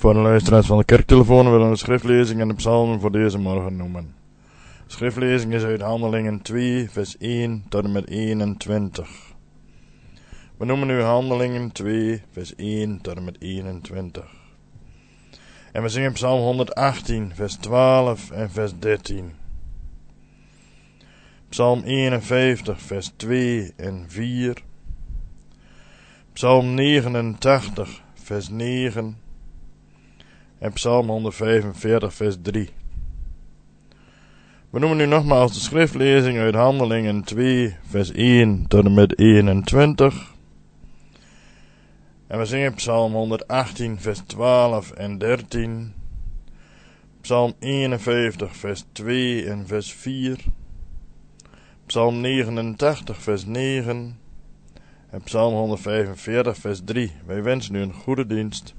Voor de luisteraars van de kerktelefoon willen we de schriftlezing en de psalmen voor deze morgen noemen. De schriftlezing is uit Handelingen 2, vers 1 tot en met 21. We noemen nu Handelingen 2, vers 1 tot en met 21. En we zingen psalm 118, vers 12 en vers 13. Psalm 51, vers 2 en 4. Psalm 89, vers 9. En psalm 145, vers 3. We noemen nu nogmaals de schriftlezing uit Handelingen 2, vers 1 tot en met 21. En we zingen psalm 118, vers 12 en 13. Psalm 51, vers 2 en vers 4. Psalm 89, vers 9. En psalm 145, vers 3. Wij wensen u een goede dienst.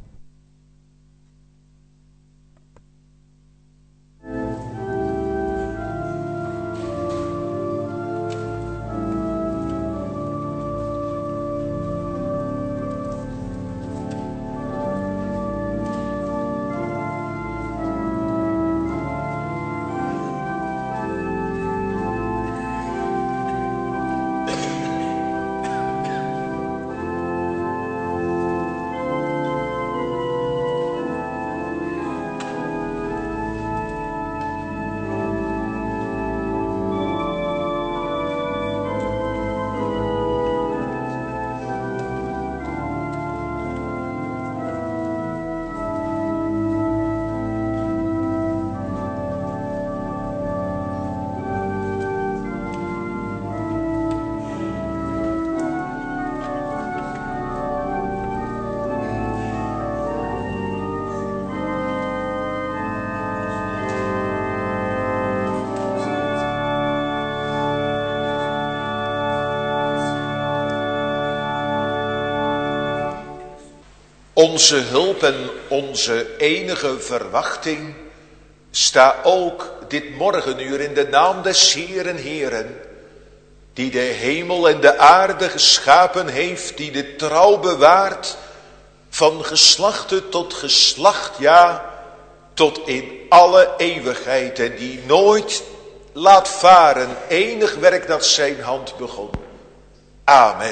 Onze hulp en onze enige verwachting sta ook dit morgenuur in de naam des Heeren Heeren, die de hemel en de aarde geschapen heeft, die de trouw bewaart van geslachte tot geslacht, ja, tot in alle eeuwigheid, en die nooit laat varen enig werk dat zijn hand begon. Amen.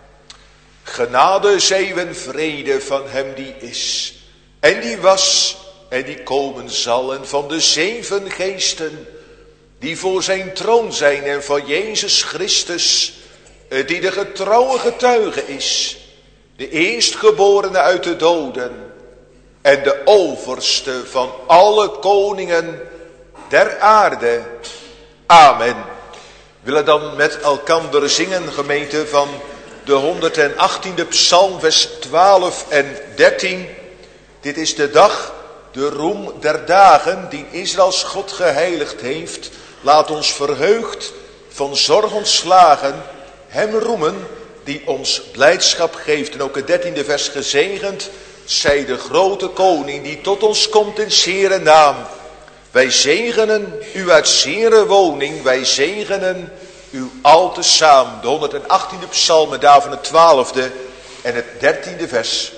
Genade, zeeuwen, vrede van hem die is, en die was, en die komen zal, en van de 7 geesten, die voor zijn troon zijn, en van Jezus Christus, die de getrouwe getuige is, de eerstgeborene uit de doden, en de overste van alle koningen der aarde. Amen. We willen dan met elkander zingen, gemeente, van de 118e psalm, vers 12 en 13. Dit is de dag, de roem der dagen, die Israëls God geheiligd heeft. Laat ons verheugd, van zorg ontslagen, hem roemen, die ons blijdschap geeft. En ook het 13e vers gezegend, zij de grote koning, die tot ons komt in zere naam. Wij zegenen u uit zere woning, wij zegenen u al te samen. De 118e psalm, en daarvan het 12e en het 13e vers.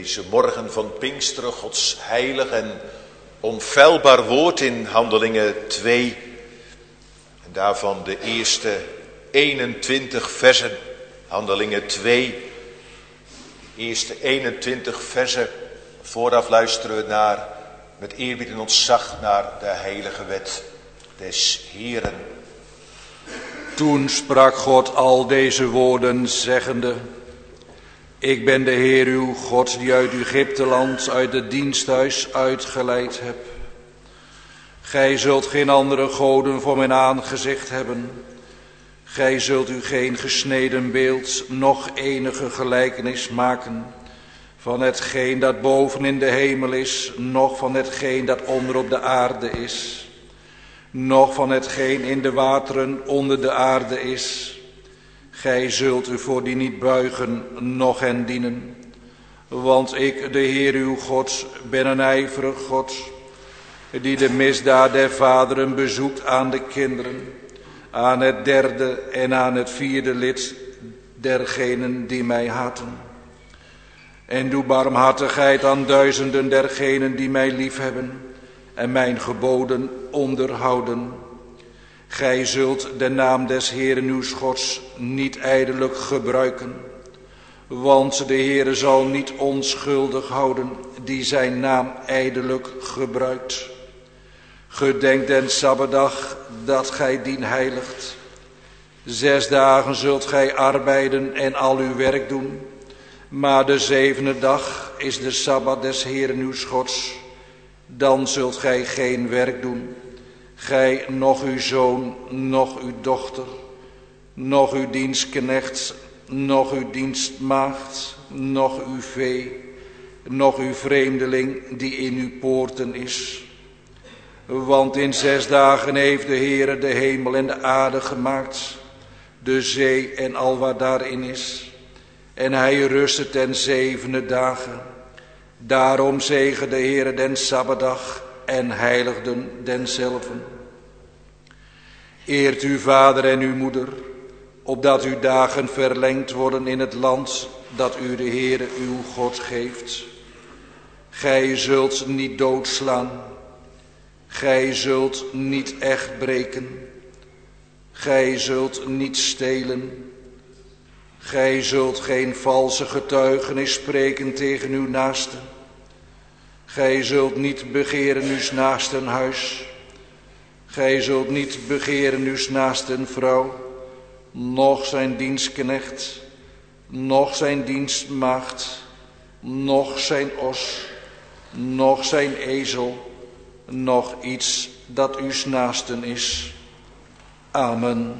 deze morgen van Pinksteren Gods heilig en onfeilbaar woord in Handelingen 2. En daarvan de eerste 21 versen, Handelingen 2. Eerste 21 versen, vooraf luisteren we naar, met eerbied en ontzag, naar de heilige wet des Heeren. Toen sprak God al deze woorden, zeggende: Ik ben de Heer uw God, die uit Egypteland, uit het diensthuis uitgeleid heb. Gij zult geen andere goden voor mijn aangezicht hebben. Gij zult u geen gesneden beeld, noch enige gelijkenis maken van hetgeen dat boven in de hemel is, noch van hetgeen dat onder op de aarde is, noch van hetgeen in de wateren onder de aarde is. Gij zult u voor die niet buigen, noch hen dienen. Want ik, de Heer uw God, ben een ijverig God, die de misdaad der vaderen bezoekt aan de kinderen, aan het derde en aan het vierde lid dergenen die mij haten. En doe barmhartigheid aan duizenden dergenen die mij liefhebben en mijn geboden onderhouden. Gij zult de naam des Heeren uw Gods niet ijdelijk gebruiken, want de Heere zal niet onschuldig houden die zijn naam ijdelijk gebruikt. Gedenk den Sabbatdag dat gij dien heiligt. 6 dagen zult gij arbeiden en al uw werk doen, maar de 7e dag is de Sabbat des Heeren uw Gods. Dan zult gij geen werk doen, gij, noch uw zoon, noch uw dochter, noch uw dienstknecht, noch uw dienstmaagd, noch uw vee, noch uw vreemdeling die in uw poorten is. Want in 6 dagen heeft de Heere de hemel en de aarde gemaakt, de zee en al wat daarin is. En hij rustte ten 7e dagen. Daarom zegen de Heere den Sabbatdag en heiligden denzelven. Eert uw vader en uw moeder, opdat uw dagen verlengd worden in het land dat u de Heere uw God geeft. Gij zult niet doodslaan. Gij zult niet echt breken. Gij zult niet stelen. Gij zult geen valse getuigenis spreken tegen uw naaste. Gij zult niet begeren uws naasten huis. Gij zult niet begeren uws naasten vrouw, noch zijn dienstknecht, noch zijn dienstmaagd, noch zijn os, noch zijn ezel, noch iets dat uws naasten is. Amen.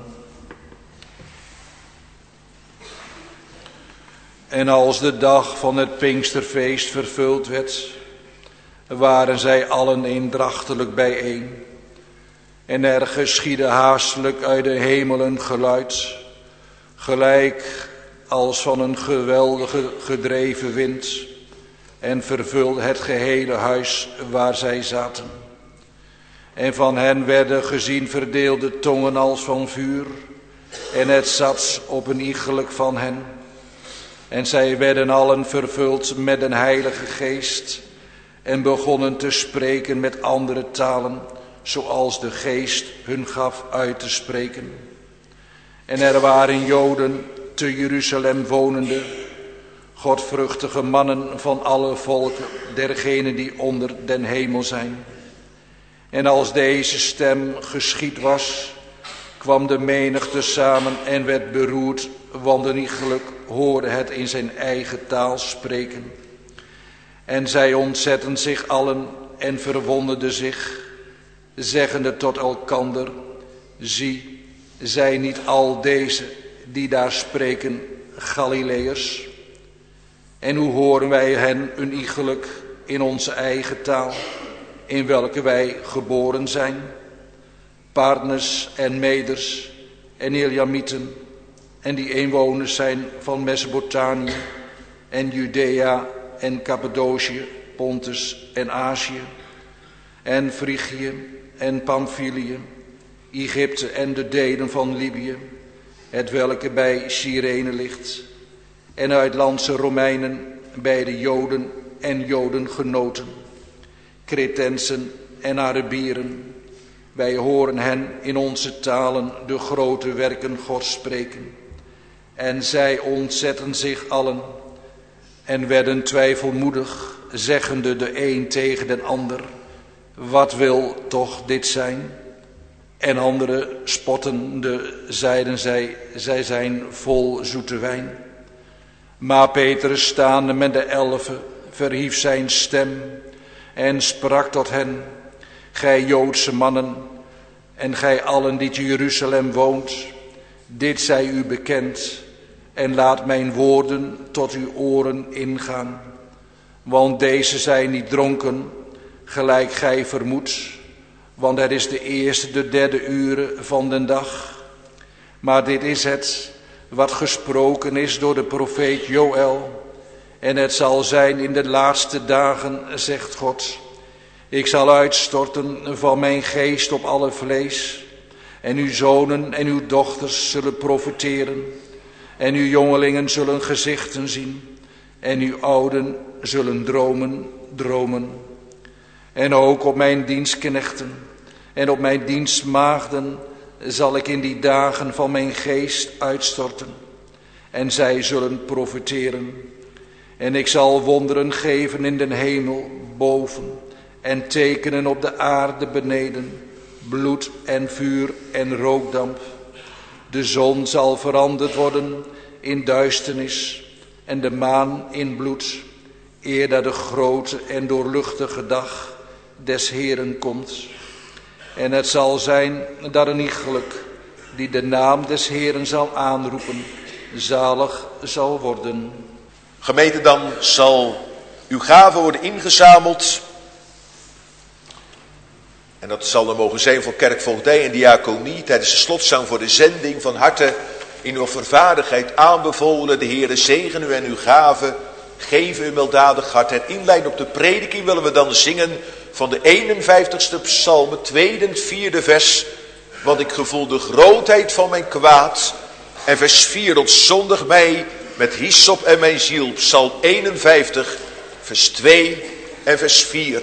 En als de dag van het Pinksterfeest vervuld werd, waren zij allen eendrachtelijk bijeen. En er geschiedde haastelijk uit de hemelen geluid, gelijk als van een geweldige gedreven wind, en vervulde het gehele huis waar zij zaten. En van hen werden gezien verdeelde tongen als van vuur, en het zat op een iegelijk van hen. En zij werden allen vervuld met een heilige geest en begonnen te spreken met andere talen, zoals de geest hun gaf uit te spreken. En er waren Joden te Jeruzalem wonende, godvruchtige mannen van alle volken, dergenen die onder den hemel zijn. En als deze stem geschied was, kwam de menigte samen en werd beroerd, want een iegelijk hoorde het in zijn eigen taal spreken. En zij ontzetten zich allen en verwonderden zich, zeggende tot elkander: zie, zijn niet al deze die daar spreken Galileërs? En hoe horen wij hen een iegelijk in onze eigen taal, in welke wij geboren zijn? Partners en Meders en Eljamieten, en die inwoners zijn van Mesopotamië en Judea en Cappadocië, Pontus en Azië en Frigië en Pamphylië, Egypte en de delen van Libië, het welke bij Cyrene ligt, en uitlandse Romeinen, bij de Joden en Jodengenoten, Cretensen en Arabieren. Wij horen hen in onze talen de grote werken Gods spreken. En zij ontzetten zich allen en werden twijfelmoedig, zeggende de een tegen den ander: wat wil toch dit zijn? En anderen spottende zeiden zij zijn vol zoete wijn. Maar Petrus, staande met de 11, verhief zijn stem en sprak tot hen: gij Joodse mannen en gij allen die te Jeruzalem woont, dit zij u bekend, en laat mijn woorden tot uw oren ingaan. Want deze zijn niet dronken, gelijk gij vermoedt, want het is de eerste, de derde ure van den dag. Maar dit is het wat gesproken is door de profeet Joël. En het zal zijn in de laatste dagen, zegt God: ik zal uitstorten van mijn geest op alle vlees. En uw zonen en uw dochters zullen profeteren. En uw jongelingen zullen gezichten zien. En uw ouden zullen dromen. En ook op mijn dienstknechten en op mijn dienstmaagden zal ik in die dagen van mijn geest uitstorten. En zij zullen profeteren. En ik zal wonderen geven in den hemel boven en tekenen op de aarde beneden, bloed en vuur en rookdamp. De zon zal veranderd worden in duisternis en de maan in bloed, eer dat de grote en doorluchtige dag des Heeren komt. En het zal zijn dat een iegelijk die de naam des Heeren zal aanroepen, zalig zal worden. Gemeente, dan zal uw gave worden ingezameld. En dat zal dan mogen zijn voor kerkvoogdij en diaconie tijdens de slotzang voor de zending. Van harte in uw vervaardigheid aanbevolen. De Heere zegen u en uw gave. Geef u weldadig hart. En inleidend op de prediking willen we dan zingen van de 51ste psalm, het 2e en 4e vers. Want ik gevoel de grootheid van mijn kwaad. En vers 4, ontzondig mij met hyssop en mijn ziel. Psalm 51, vers 2 en vers 4.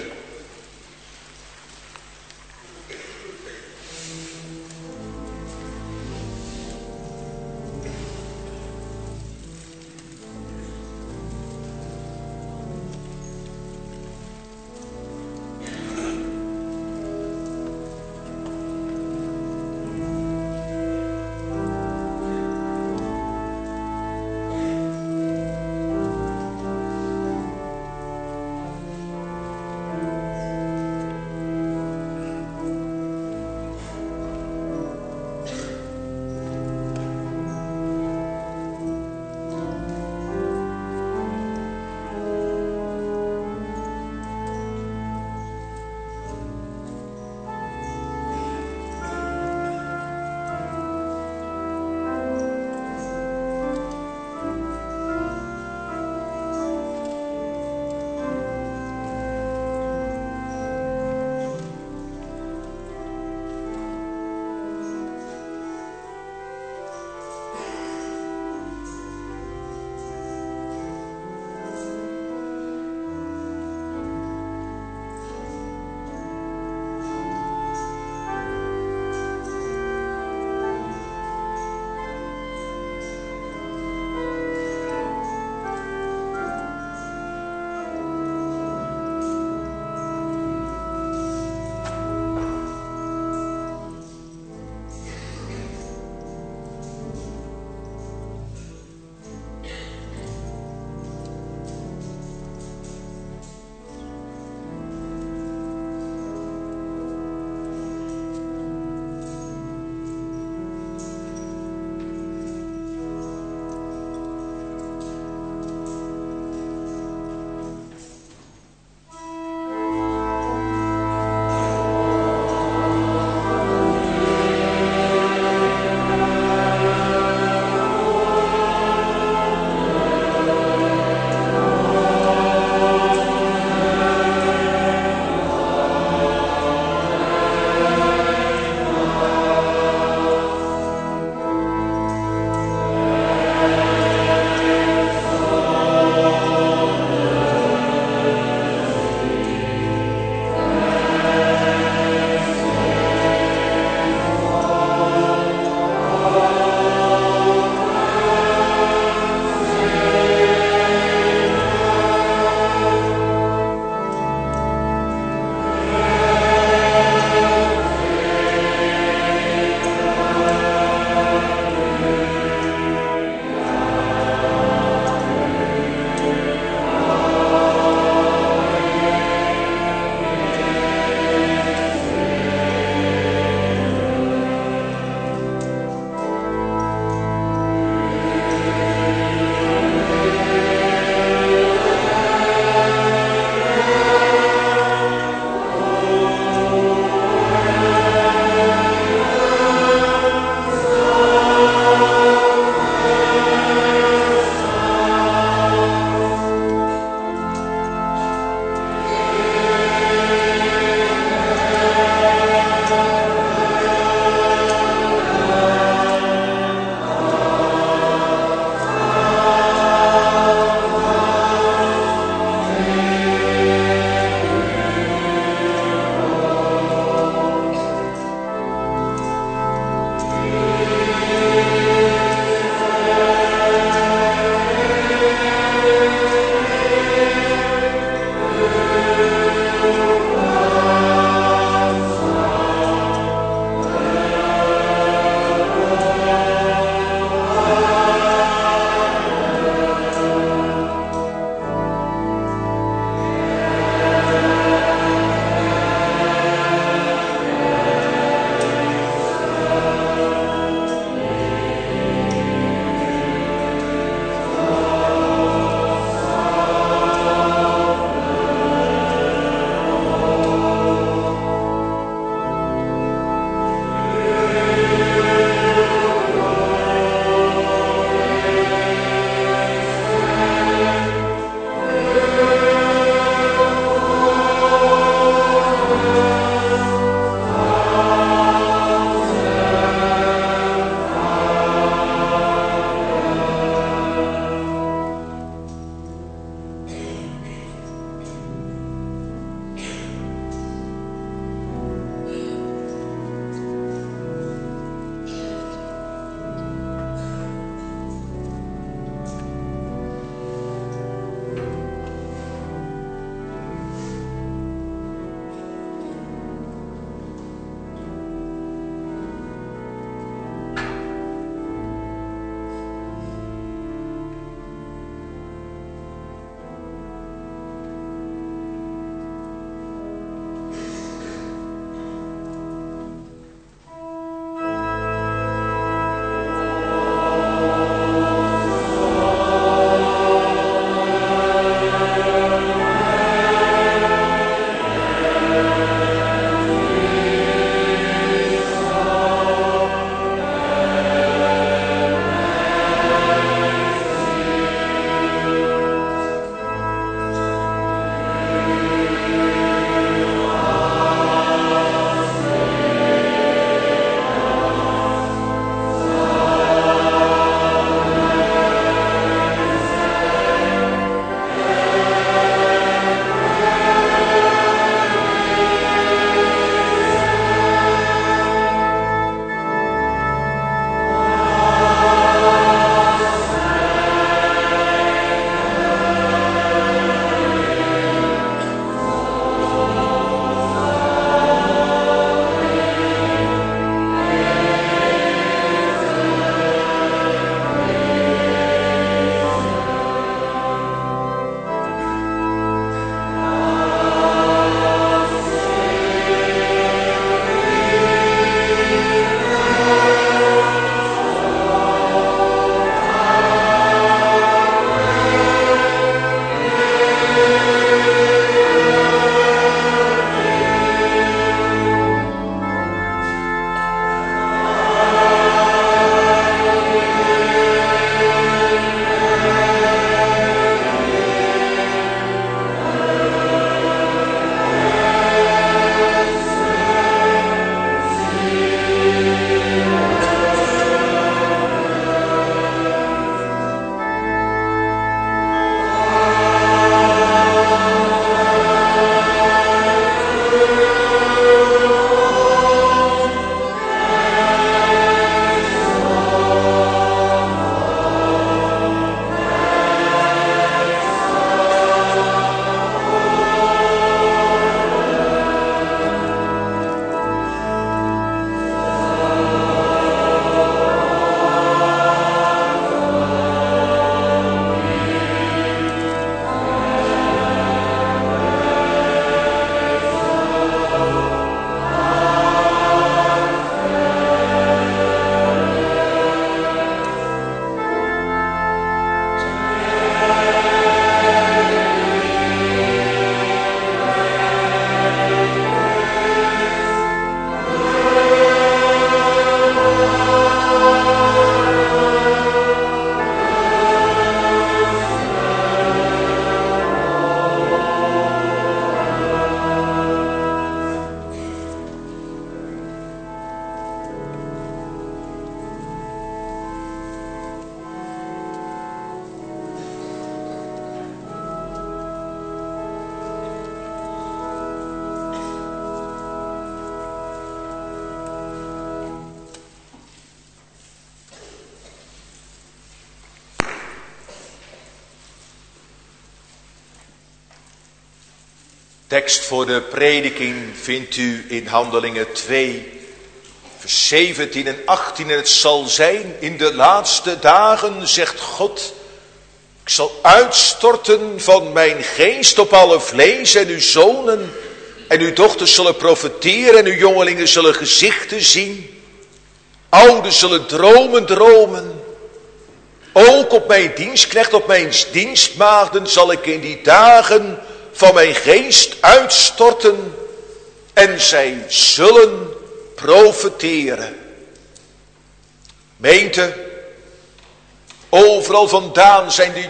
Tekst voor de prediking vindt u in Handelingen 2, vers 17 en 18. En het zal zijn in de laatste dagen, zegt God, ik zal uitstorten van mijn geest op alle vlees en uw zonen en uw dochters zullen profeteren en uw jongelingen zullen gezichten zien. Ouden zullen dromen. Ook op mijn dienstknecht, op mijn dienstmaagden zal ik in die dagen van mijn geest uitstorten en zij zullen profeteren. Gemeente, overal vandaan zijn de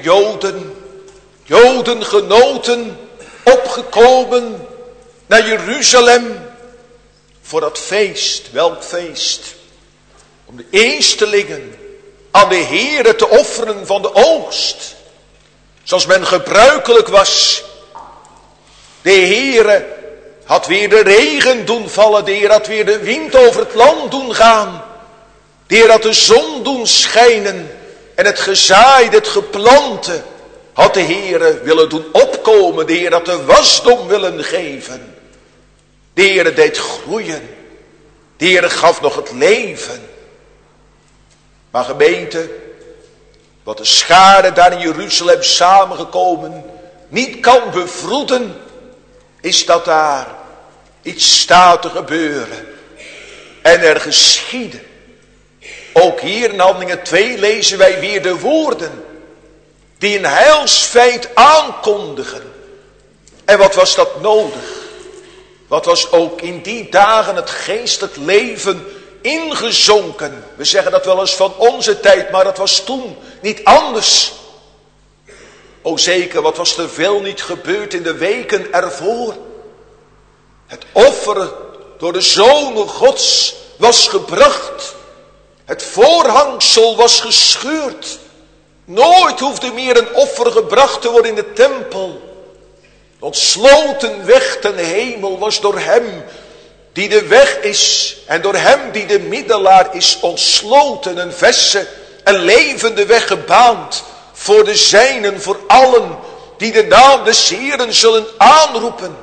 Jodengenoten opgekomen naar Jeruzalem voor dat feest. Welk feest? Om de eerstelingen aan de Heere te offeren van de oogst. Zoals men gebruikelijk was. De Heere had weer de regen doen vallen. De Heer had weer de wind over het land doen gaan. De Heer had de zon doen schijnen. En het gezaaide, het geplante had de Heere willen doen opkomen. De Heer had de wasdom willen geven. De Heere deed groeien. De Heere gaf nog het leven. Maar gemeente, wat de schare daar in Jeruzalem samengekomen niet kan bevroeden, is dat daar iets staat te gebeuren. En er geschiedde. Ook hier in Handelingen 2 lezen wij weer de woorden die een heilsfeit aankondigen. En wat was dat nodig? Wat was ook in die dagen het geestelijk leven ingezonken? We zeggen dat wel eens van onze tijd, maar dat was toen niet anders. O zeker, wat was er veel niet gebeurd in de weken ervoor? Het offer door de Zonen Gods was gebracht. Het voorhangsel was gescheurd. Nooit hoefde meer een offer gebracht te worden in de tempel. De ontsloten weg ten hemel was door hem die de weg is en door hem die de middelaar is ontsloten. Een verse, een levende weg gebaand voor de zijnen, voor allen die de naam des Heeren zullen aanroepen.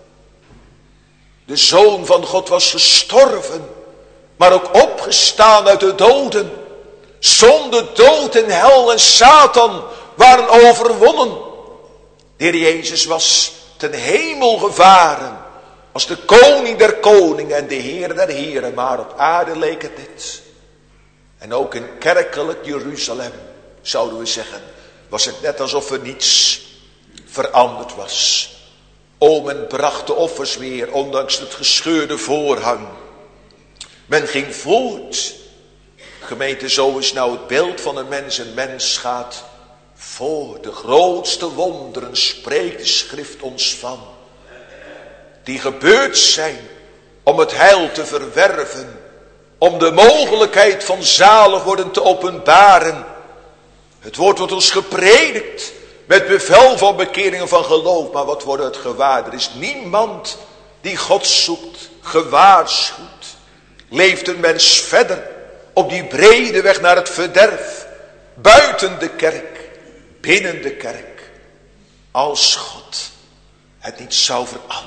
De Zoon van God was gestorven, maar ook opgestaan uit de doden. Zonde, dood en hel en Satan waren overwonnen. De Heer Jezus was ten hemel gevaren als de koning der koningen en de Heer der heren. Maar op aarde leek het dit. En ook in kerkelijk Jeruzalem, zouden we zeggen, was het net alsof er niets veranderd was. O, men bracht de offers weer, ondanks het gescheurde voorhang. Men ging voort. Gemeente, zo is nou het beeld van een mens. Een mens gaat voor. De grootste wonderen spreekt de schrift ons van. Die gebeurd zijn om het heil te verwerven. Om de mogelijkheid van zalig worden te openbaren. Het woord wordt ons gepredikt met bevel van bekering en van geloof. Maar wat wordt het gewaar? Er is niemand die God zoekt, gewaarschuwd. Leeft een mens verder op die brede weg naar het verderf. Buiten de kerk, binnen de kerk. Als God het niet zou veranderen.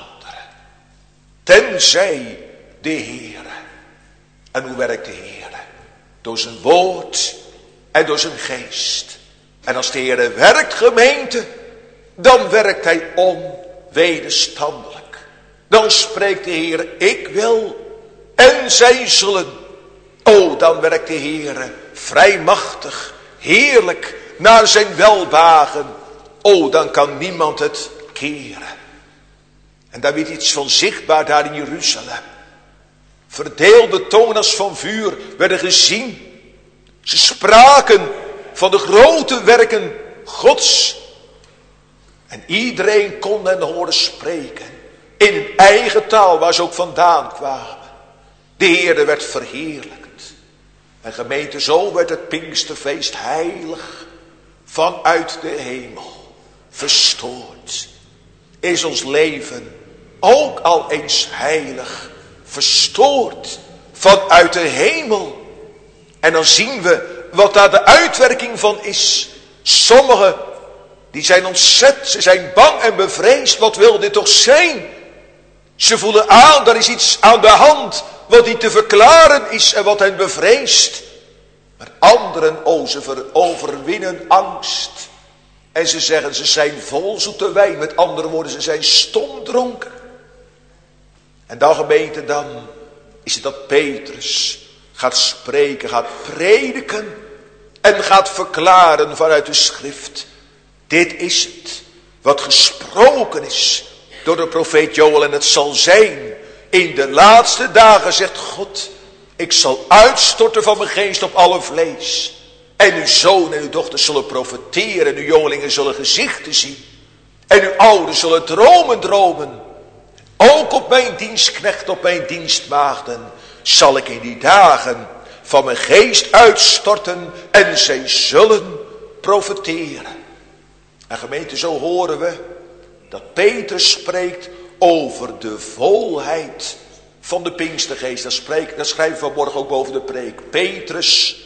Tenzij de Heere. En hoe werkt de Heere? Door zijn woord en door zijn geest. En als de Heere werkt, gemeente, dan werkt hij onwederstandelijk. Dan spreekt de Heere, ik wil en zij zullen. O, dan werkt de Heere vrijmachtig, heerlijk, naar zijn welwagen. O, dan kan niemand het keren. En daar werd iets van zichtbaar daar in Jeruzalem. Verdeelde tongen als van vuur werden gezien. Ze spraken van de grote werken Gods. En iedereen kon hen horen spreken. In hun eigen taal waar ze ook vandaan kwamen. De Heere werd verheerlijkt. En gemeente, zo werd het Pinksterfeest heilig vanuit de hemel verstoord. Is ons leven ook al eens heilig verstoord vanuit de hemel. En dan zien we wat daar de uitwerking van is. Sommigen Die zijn ontzet, ze zijn bang en bevreesd. Wat wil dit toch zijn? Ze voelen aan, er is iets aan de hand wat niet te verklaren is en wat hen bevreest. Maar anderen, ze overwinnen angst. En ze zeggen, ze zijn vol zoete wijn. Met andere woorden, ze zijn stomdronken. En dan gemeente, dan is het dat Petrus gaat spreken, gaat prediken en gaat verklaren vanuit de schrift. Dit is het wat gesproken is door de profeet Joël en het zal zijn. In de laatste dagen zegt God, ik zal uitstorten van mijn geest op alle vlees. En uw zonen en uw dochters zullen profeteren en uw jongelingen zullen gezichten zien. En uw ouderen zullen dromen. Ook op mijn dienstknecht, op mijn dienstmaagden zal ik in die dagen van mijn geest uitstorten en zij zullen profeteren. En gemeente, zo horen we dat Petrus spreekt over de volheid van de Pinkstergeest. Dat schrijven we vanmorgen ook boven de preek. Petrus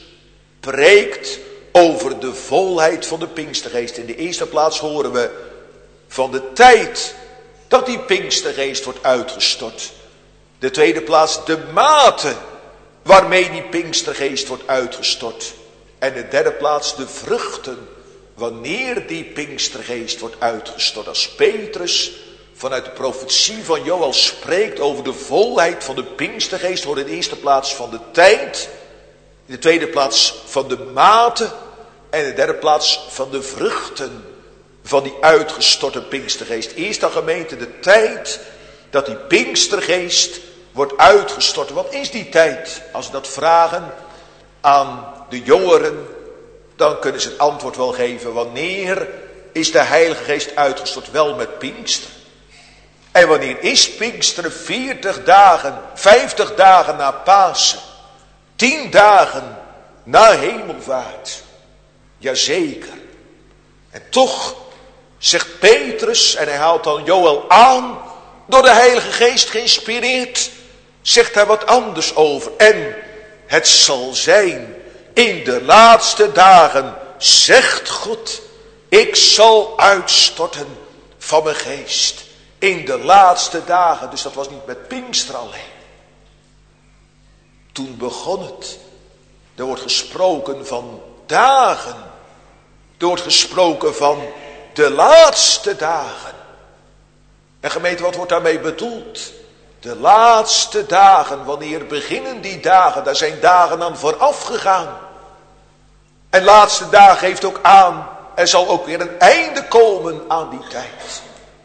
preekt over de volheid van de Pinkstergeest. In de eerste plaats horen we van de tijd dat die Pinkstergeest wordt uitgestort. De tweede plaats de mate waarmee die Pinkstergeest wordt uitgestort. En de derde plaats de vruchten wanneer die Pinkstergeest wordt uitgestort. Als Petrus vanuit de profetie van Joël spreekt over de volheid van de Pinkstergeest, wordt in de eerste plaats van de tijd, in de tweede plaats van de mate en in de derde plaats van de vruchten van die uitgestorte Pinkstergeest. Eerst dan gemeente de tijd dat die Pinkstergeest wordt uitgestort. Wat is die tijd? Als we dat vragen aan de jongeren, dan kunnen ze het antwoord wel geven. Wanneer is de Heilige Geest uitgestort? Wel met Pinkster. En wanneer is Pinksteren? 40 dagen, 50 dagen na Pasen. 10 dagen na Hemelvaart. Jazeker. En toch zegt Petrus, en hij haalt dan Joël aan, door de Heilige Geest geïnspireerd, zegt hij wat anders over. En het zal zijn in de laatste dagen, zegt God, ik zal uitstorten van mijn geest. In de laatste dagen, dus dat was niet met Pinkster alleen. Toen begon het. Er wordt gesproken van dagen. Er wordt gesproken van de laatste dagen. En gemeente, wat wordt daarmee bedoeld? De laatste dagen, wanneer beginnen die dagen? Daar zijn dagen aan vooraf gegaan. En laatste dagen geeft ook aan, er zal ook weer een einde komen aan die tijd.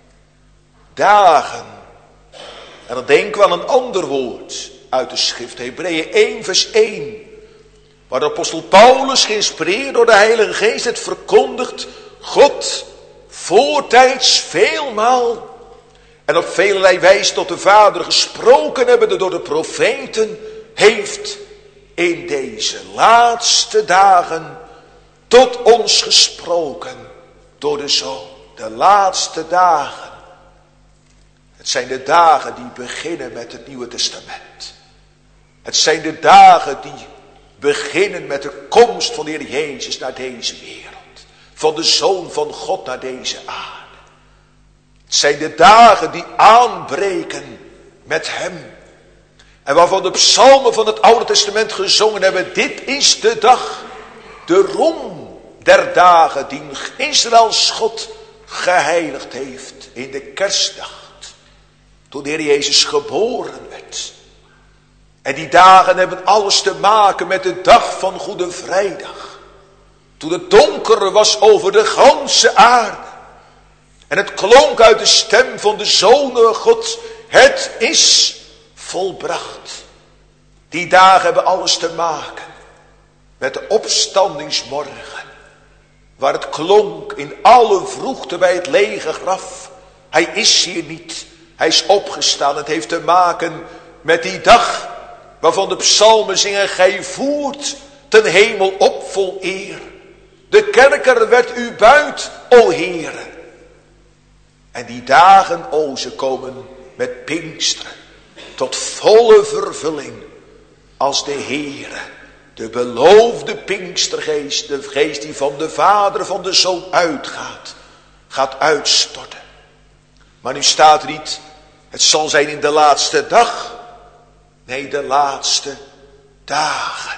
Dagen. En dan denken we aan een ander woord uit de schrift. Hebreeën 1 vers 1. Waar de apostel Paulus, geïnspireerd door de Heilige Geest, het verkondigt. God voortijds veelmaal en op velerlei wijze tot de Vader gesproken hebben door de profeten, heeft in deze laatste dagen tot ons gesproken door de Zoon. De laatste dagen. Het zijn de dagen die beginnen met het Nieuwe Testament. Het zijn de dagen die beginnen met de komst van de Heer Jezus naar deze wereld. Van de Zoon van God naar deze aarde. Het zijn de dagen die aanbreken met hem. En waarvan de psalmen van het Oude Testament gezongen hebben. Dit is de dag, de roem der dagen die Israëls God geheiligd heeft in de kerstdag. Toen de Heer Jezus geboren werd. En die dagen hebben alles te maken met de dag van Goede Vrijdag. Toen het donker was over de ganse aarde. En het klonk uit de stem van de Zoon God. Het is volbracht. Die dagen hebben alles te maken met de opstandingsmorgen. Waar het klonk in alle vroegte bij het lege graf. Hij is hier niet. Hij is opgestaan. Het heeft te maken met die dag waarvan de psalmen zingen. Gij voert ten hemel op vol eer. De kerker werd u buit, o Heere. En die dagen, o, ze komen met Pinksteren tot volle vervulling. Als de Heere, de beloofde Pinkstergeest, de geest die van de Vader van de Zoon uitgaat, gaat uitstorten. Maar nu staat er niet, het zal zijn in de laatste dag. Nee, de laatste dagen.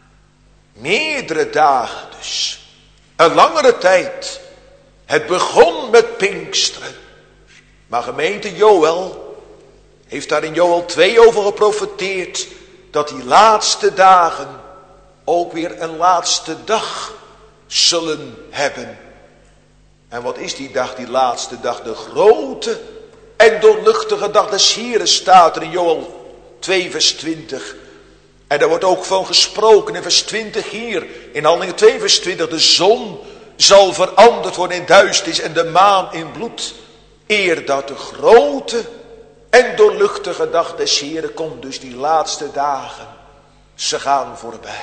Meerdere dagen dus. Een langere tijd. Het begon met Pinksteren. Maar gemeente Joël heeft daar in Joël 2 over geprofeteerd. Dat die laatste dagen ook weer een laatste dag zullen hebben. En wat is die dag, die laatste dag? De grote en doorluchtige dag des Heren staat er in Joël 2 vers 20. En daar wordt ook van gesproken in vers 20 hier. In Handelingen 2 vers 20. De zon zal veranderd worden in duisternis en de maan in bloed. Eer dat de grote en doorluchtige dag des Heren komt. Dus die laatste dagen, ze gaan voorbij.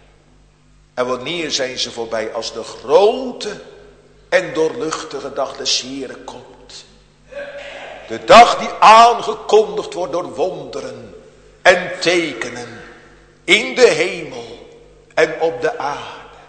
En wanneer zijn ze voorbij? Als de grote en doorluchtige dag des Heren komt. De dag die aangekondigd wordt door wonderen en tekenen in de hemel en op de aarde.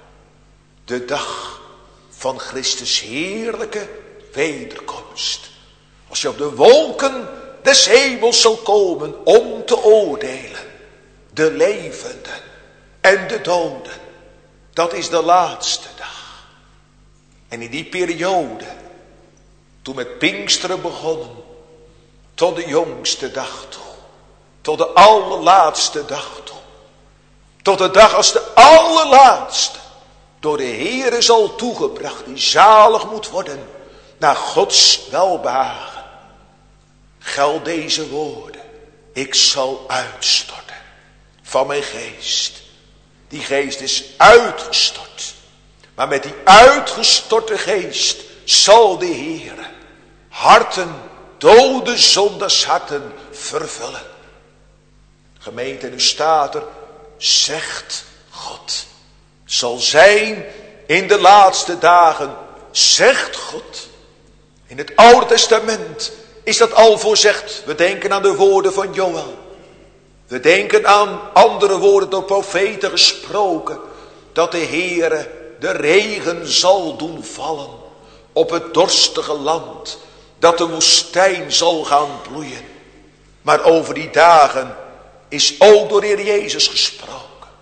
De dag van Christus heerlijke wederkomst. Als je op de wolken des hemels zal komen om te oordelen. De levenden en de doden. Dat is de laatste dag. En in die periode, toen met Pinksteren begonnen, tot de jongste dag toe. Tot de allerlaatste dag toe. Tot de dag als de allerlaatste door de Heere zal toegebracht, die zalig moet worden naar Gods welbehagen. Geldt deze woorden. Ik zal uitstorten van mijn geest. Die geest is uitgestort. Maar met die uitgestorte geest zal de Heere harten, dode zondaars harten vervullen. Gemeente, nu staat er, zegt God, zal zijn in de laatste dagen, zegt God. In het Oude Testament is dat al voorzegd. We denken aan de woorden van Joël. We denken aan andere woorden door profeten gesproken. Dat de Heere de regen zal doen vallen op het dorstige land. Dat de woestijn zal gaan bloeien. Maar over die dagen is ook door de Heer Jezus gesproken.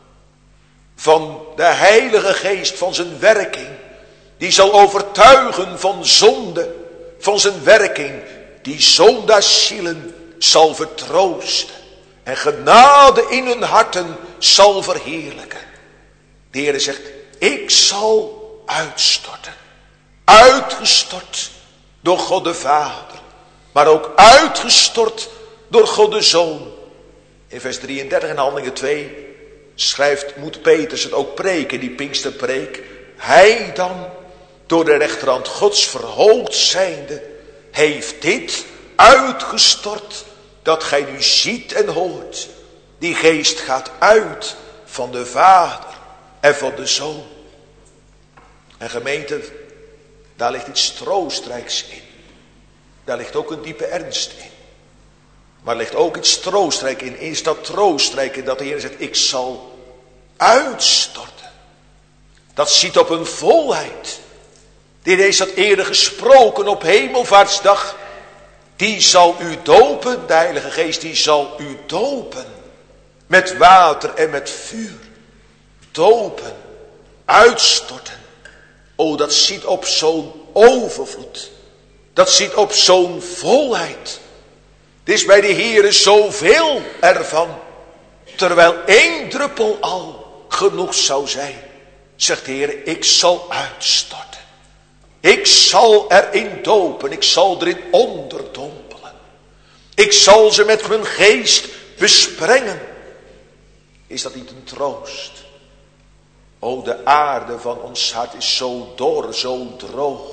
Van de Heilige Geest, van zijn werking. Die zal overtuigen van zonde, van zijn werking. Die zondaarzielen zal vertroosten. En genade in hun harten zal verheerlijken. De Heer zegt, ik zal uitstorten. Uitgestort door God de Vader. Maar ook uitgestort door God de Zoon. In vers 33 in Handelingen 2 moet Petrus het ook preken, die Pinksterpreek. Hij dan, door de rechterhand Gods verhoogd zijnde, heeft dit uitgestort, dat gij nu ziet en hoort. Die geest gaat uit van de Vader en van de Zoon. En gemeente, daar ligt iets troostrijks in. Daar ligt ook een diepe ernst in. Maar er ligt ook iets troostrijk in. Is dat troostrijk in dat de Heer zegt, ik zal uitstorten. Dat ziet op een volheid. De Heer heeft dat eerder gesproken op Hemelvaartsdag. Die zal u dopen, de Heilige Geest, die zal u dopen. Met water en met vuur. Dopen, uitstorten. O, dat ziet op zo'n overvloed. Dat ziet op zo'n volheid. Het is bij de Heere zoveel ervan. Terwijl 1 druppel al genoeg zou zijn. Zegt de Heer, ik zal uitstorten. Ik zal erin dopen. Ik zal erin onderdompelen. Ik zal ze met mijn geest besprengen. Is dat niet een troost? O, de aarde van ons hart is zo dor, zo droog.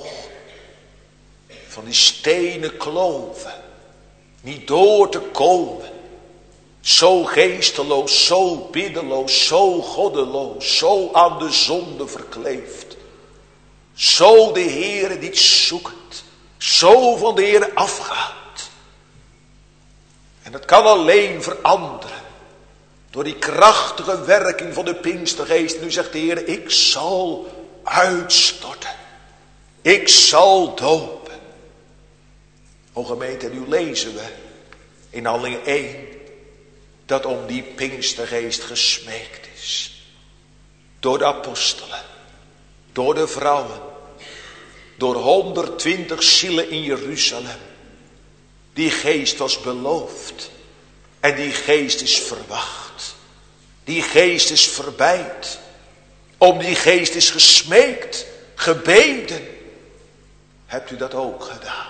Van die stenen kloven. Niet door te komen. Zo geesteloos, zo biddeloos, zo goddeloos, zo aan de zonde verkleefd. Zo de Heere niet zoekend. Zo van de Heere afgaat. En dat kan alleen veranderen. Door die krachtige werking van de Pinkstergeest. Nu zegt de Heer, ik zal uitstorten. Ik zal dopen. O gemeente, nu lezen we in Handelingen 1 dat om die Pinkstergeest gesmeekt is. Door de apostelen, door de vrouwen, door 120 zielen in Jeruzalem. Die geest was beloofd en die geest is verwacht. Die geest is verbeid. Om die geest is gesmeekt, gebeden. Hebt u dat ook gedaan?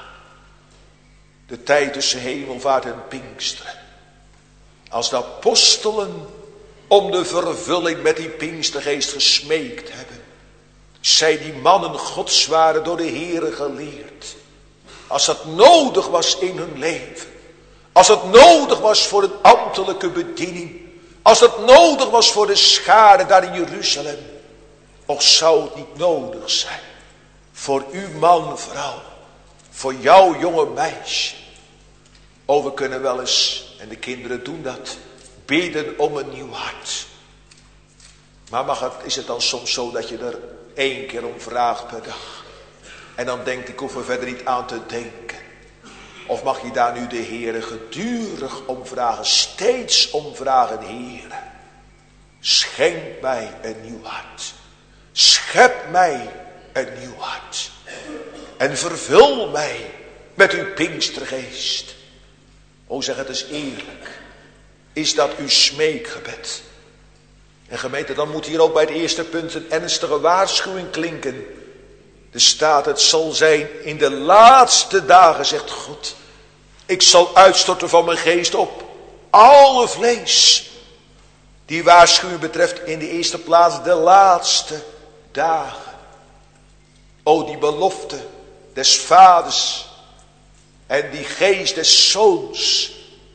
De tijd tussen hemelvaart en Pinksteren. Als de apostelen om de vervulling met die Pinkstergeest gesmeekt hebben. Zij die mannen Gods waren door de Heere geleerd. Als dat nodig was in hun leven. Als het nodig was voor een ambtelijke bediening. Als het nodig was voor de schare daar in Jeruzalem. Of zou het niet nodig zijn. Voor uw man, vrouw. Voor jouw jonge meisje. Oh, we kunnen wel eens, en de kinderen doen dat, bidden om een nieuw hart. Maar is het dan soms zo dat je er 1 keer om vraagt per dag? En dan denkt, ik hoef er verder niet aan te denken. Of mag je daar nu de Heere gedurig om vragen, steeds om vragen, Heere. Schenk mij een nieuw hart. Schep mij een nieuw hart. En vervul mij met uw Pinkstergeest. O, zeg het eens eerlijk. Is dat uw smeekgebed? En gemeente, dan moet hier ook bij het eerste punt een ernstige waarschuwing klinken. Er staat, het zal zijn in de laatste dagen, zegt God. Ik zal uitstorten van mijn geest op alle vlees. Die waarschuwing betreft in de eerste plaats de laatste dagen. O, die belofte des vaders en die geest des zoons.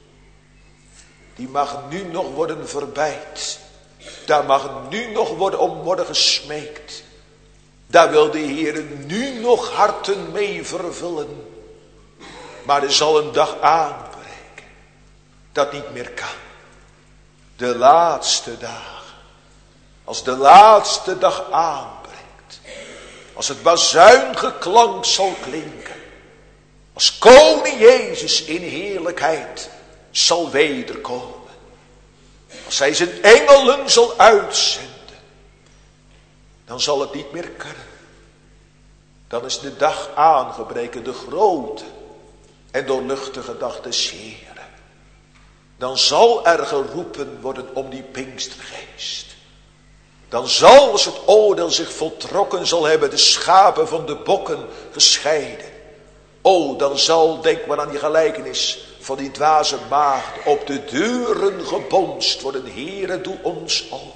Die mag nu nog worden verbeid. Daar mag nu nog om worden gesmeekt. Daar wil de Heer nu nog harten mee vervullen. Maar er zal een dag aanbreken dat niet meer kan. De laatste dagen. Als de laatste dag aanbreekt. Als het bazuingeklank zal klinken. Als koning Jezus in heerlijkheid zal wederkomen. Als hij zijn engelen zal uitzenden. Dan zal het niet meer kunnen. Dan is de dag aangebreken, de grote en doorluchtige dag des Heren. Dan zal er geroepen worden om die Pinkstergeest. Dan zal, als het oordeel zich voltrokken zal hebben, de schapen van de bokken gescheiden. O, dan zal, denk maar aan die gelijkenis van die dwaze maagd, op de deuren gebonst worden. Heere, doe ons open.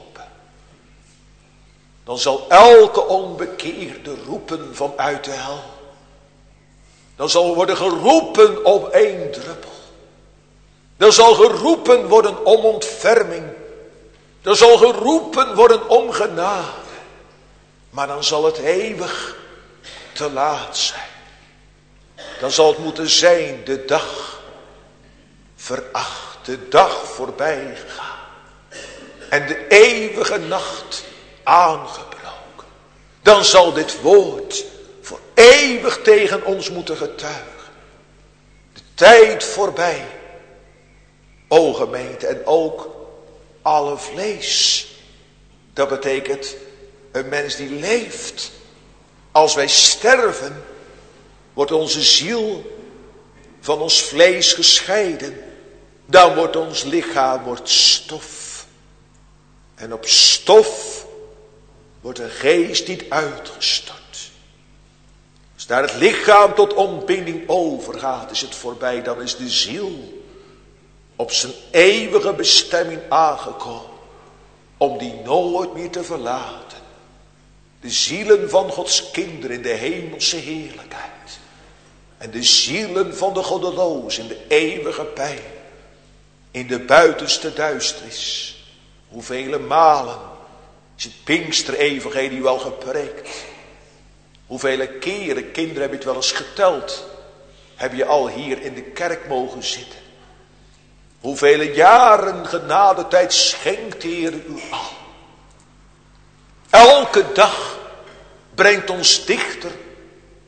Dan zal elke onbekeerde roepen vanuit de hel. Dan zal worden geroepen op 1 druppel. Er zal geroepen worden om ontferming. Er zal geroepen worden om genade. Maar dan zal het eeuwig te laat zijn. Dan zal het moeten zijn de dag veracht. De dag voorbij gegaan. En de eeuwige nacht aangebroken. Dan zal dit woord voor eeuwig tegen ons moeten getuigen. De tijd voorbij. O gemeente, en ook alle vlees. Dat betekent een mens die leeft. Als wij sterven, wordt onze ziel van ons vlees gescheiden. Dan wordt ons lichaam stof. En op stof wordt een geest niet uitgestort. Als daar het lichaam tot ontbinding overgaat, is het voorbij. Dan is de ziel op zijn eeuwige bestemming aangekomen. Om die nooit meer te verlaten. De zielen van Gods kinderen in de hemelse heerlijkheid. En de zielen van de goddelozen in de eeuwige pijn. In de buitenste duisternis. Hoeveel malen is het Pinkster-evangelie wel gepreekt. Hoeveel keren, kinderen, heb je het wel eens geteld. Heb je al hier in de kerk mogen zitten. Hoeveel jaren genadetijd schenkt de Heer u al. Elke dag brengt ons dichter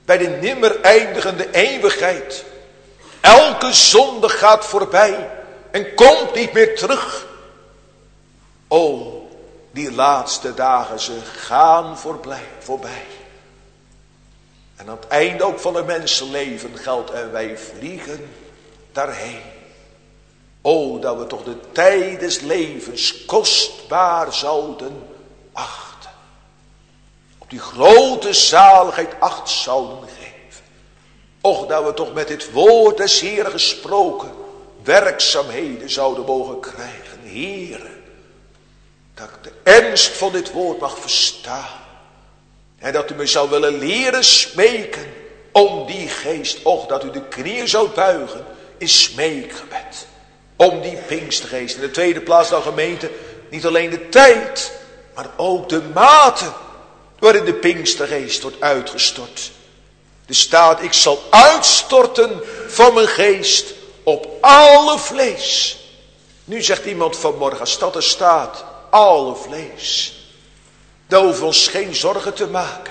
bij de nimmer eindigende eeuwigheid. Elke zonde gaat voorbij en komt niet meer terug. O, die laatste dagen, ze gaan voorbij. En aan het einde ook van een mensenleven geldt en wij vliegen daarheen. O, dat we toch de tijd des levens kostbaar zouden achten. Op die grote zaligheid acht zouden geven. Och, dat we toch met dit woord des Heeren gesproken werkzaamheden zouden mogen krijgen. Heere, dat ik de ernst van dit woord mag verstaan. En dat u me zou willen leren smeken om die geest. Och, dat u de knieën zou buigen in smeekgebed. Om die Pinkstergeest. In de tweede plaats dan gemeente. Niet alleen de tijd. Maar ook de mate waarin de Pinkstergeest wordt uitgestort. Er staat, ik zal uitstorten van mijn geest op alle vlees. Nu zegt iemand vanmorgen, als dat er staat, alle vlees. Dan hoeven we ons geen zorgen te maken.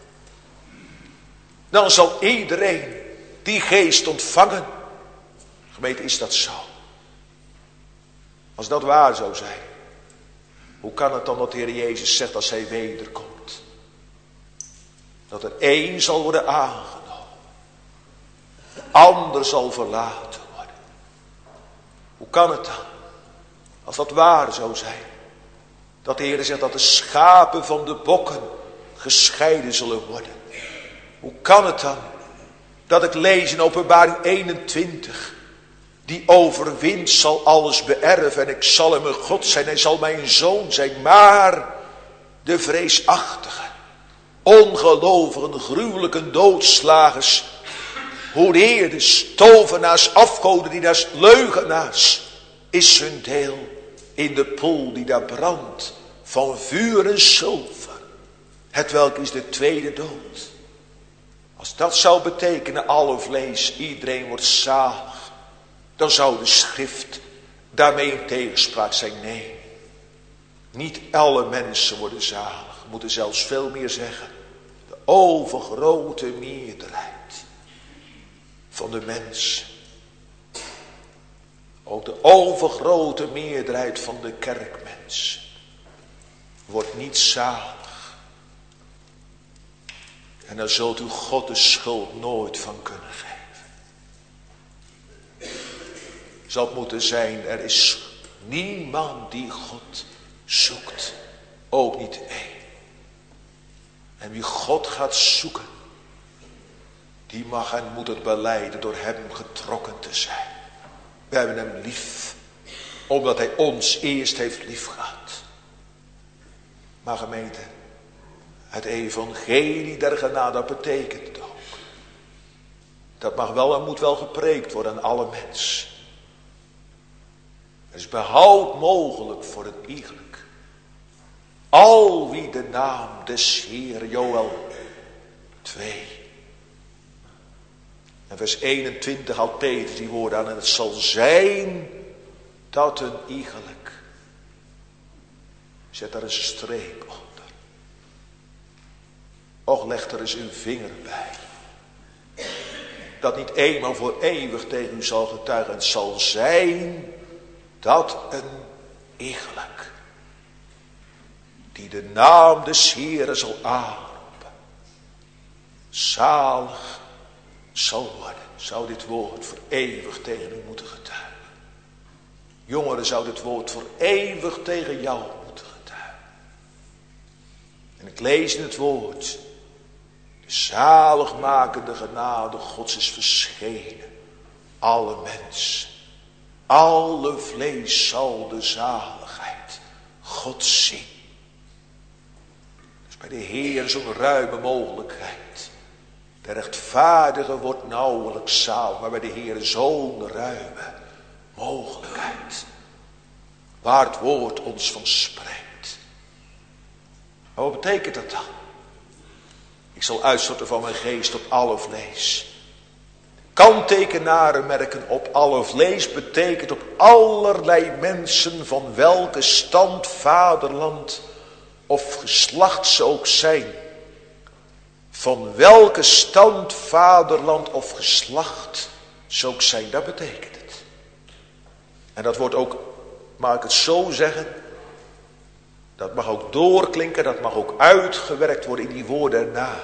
Dan zal iedereen die geest ontvangen. Gemeente, is dat zo? Als dat waar zou zijn. Hoe kan het dan dat de Heer Jezus zegt als hij wederkomt? Dat er één zal worden aangenomen. De ander zal verlaten worden. Hoe kan het dan? Als dat waar zou zijn. Dat de Heer zegt dat de schapen van de bokken gescheiden zullen worden. Hoe kan het dan dat ik lees in Openbaring 21. Die overwint zal alles beërven en ik zal hem een God zijn. Hij zal mijn zoon zijn. Maar de vreesachtige, ongelovigen, gruwelijke doodslagers, hoereerders, tovenaars, afgodendienaars, leugenaars, is hun deel in de poel die daar brandt van vuur en zilver. Hetwelk is de tweede dood. Als dat zou betekenen alle vlees, iedereen wordt zalig, dan zou de schrift daarmee in tegenspraak zijn. Nee, niet alle mensen worden zalig. We moeten zelfs veel meer zeggen. De overgrote meerderheid van de mensen. Ook de overgrote meerderheid van de kerkmensen wordt niet zalig. En daar zult u God de schuld nooit van kunnen geven. Zal het moeten zijn, er is niemand die God zoekt. Ook niet één. En wie God gaat zoeken, die mag en moet het belijden door hem getrokken te zijn. We hebben hem lief, omdat hij ons eerst heeft lief gehad. Maar gemeente, het evangelie der genade, dat betekent het ook. Dat mag wel en moet wel gepreekt worden aan alle mensen. Het is behoud mogelijk voor het iegelijk. Al wie de naam des Heer, Joël 2. En vers 21 haalt Peter die woorden aan. En het zal zijn dat een iegelijk. Zet daar een streep onder. Och, leg er eens uw vinger bij. Dat niet eenmaal voor eeuwig tegen u zal getuigen. Het zal zijn dat een iegelijk. Die de naam des Heeren zal aanroepen. Zalig zal worden. Zou dit woord voor eeuwig tegen u moeten getuigen. Jongeren, zou dit woord voor eeuwig tegen jou moeten getuigen. En ik lees in het woord. De zaligmakende genade Gods is verschenen. Alle mensen. Alle vlees zal de zaligheid God zien. Dus bij de Heer zo'n ruime mogelijkheid. De rechtvaardige wordt nauwelijks zalig, maar bij de Heer zo'n ruime mogelijkheid. Waar het woord ons van spreekt. Maar wat betekent dat dan? Ik zal uitstorten van mijn geest op alle vlees. Kanttekenaren merken op alle vlees betekent op allerlei mensen van welke stand, vaderland of geslacht ze ook zijn. van welke stand, vaderland of geslacht ze ook zijn, dat betekent het. En dat wordt ook, mag ik het zo zeggen, dat mag ook doorklinken, dat mag ook uitgewerkt worden in die woorden erna.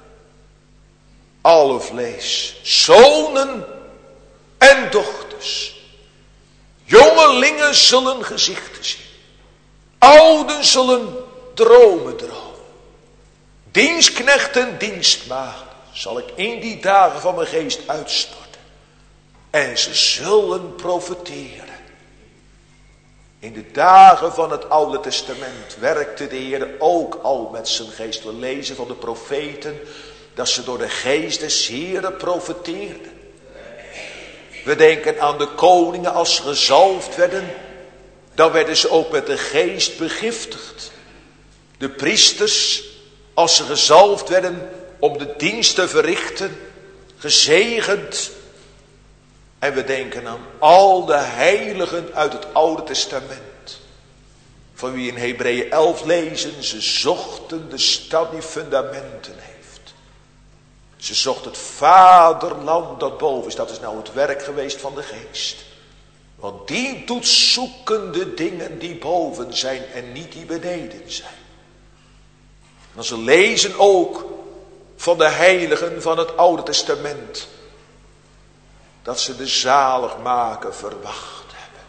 Alle vlees, zonen en dochters, jongelingen zullen gezichten zien, ouden zullen dromen dromen. Dienstknechten, dienstmaagden zal ik in die dagen van mijn geest uitstorten. En ze zullen profeteren. In de dagen van het Oude Testament werkte de Heer ook al met zijn geest. We lezen van de profeten dat ze door de geest des Heeren profeteerden. We denken aan de koningen als ze gezalfd werden. Dan werden ze ook met de geest begiftigd. De priesters, als ze gezalfd werden om de dienst te verrichten, gezegend. En we denken aan al de heiligen uit het Oude Testament. Van wie in Hebreeën 11 lezen, ze zochten de stad die fundamenten heeft. Ze zochten het vaderland dat boven is. Dat is nou het werk geweest van de geest. Want die doet zoeken de dingen die boven zijn en niet die beneden zijn. En ze lezen ook van de heiligen van het Oude Testament. Dat ze de zaligmaker verwacht hebben.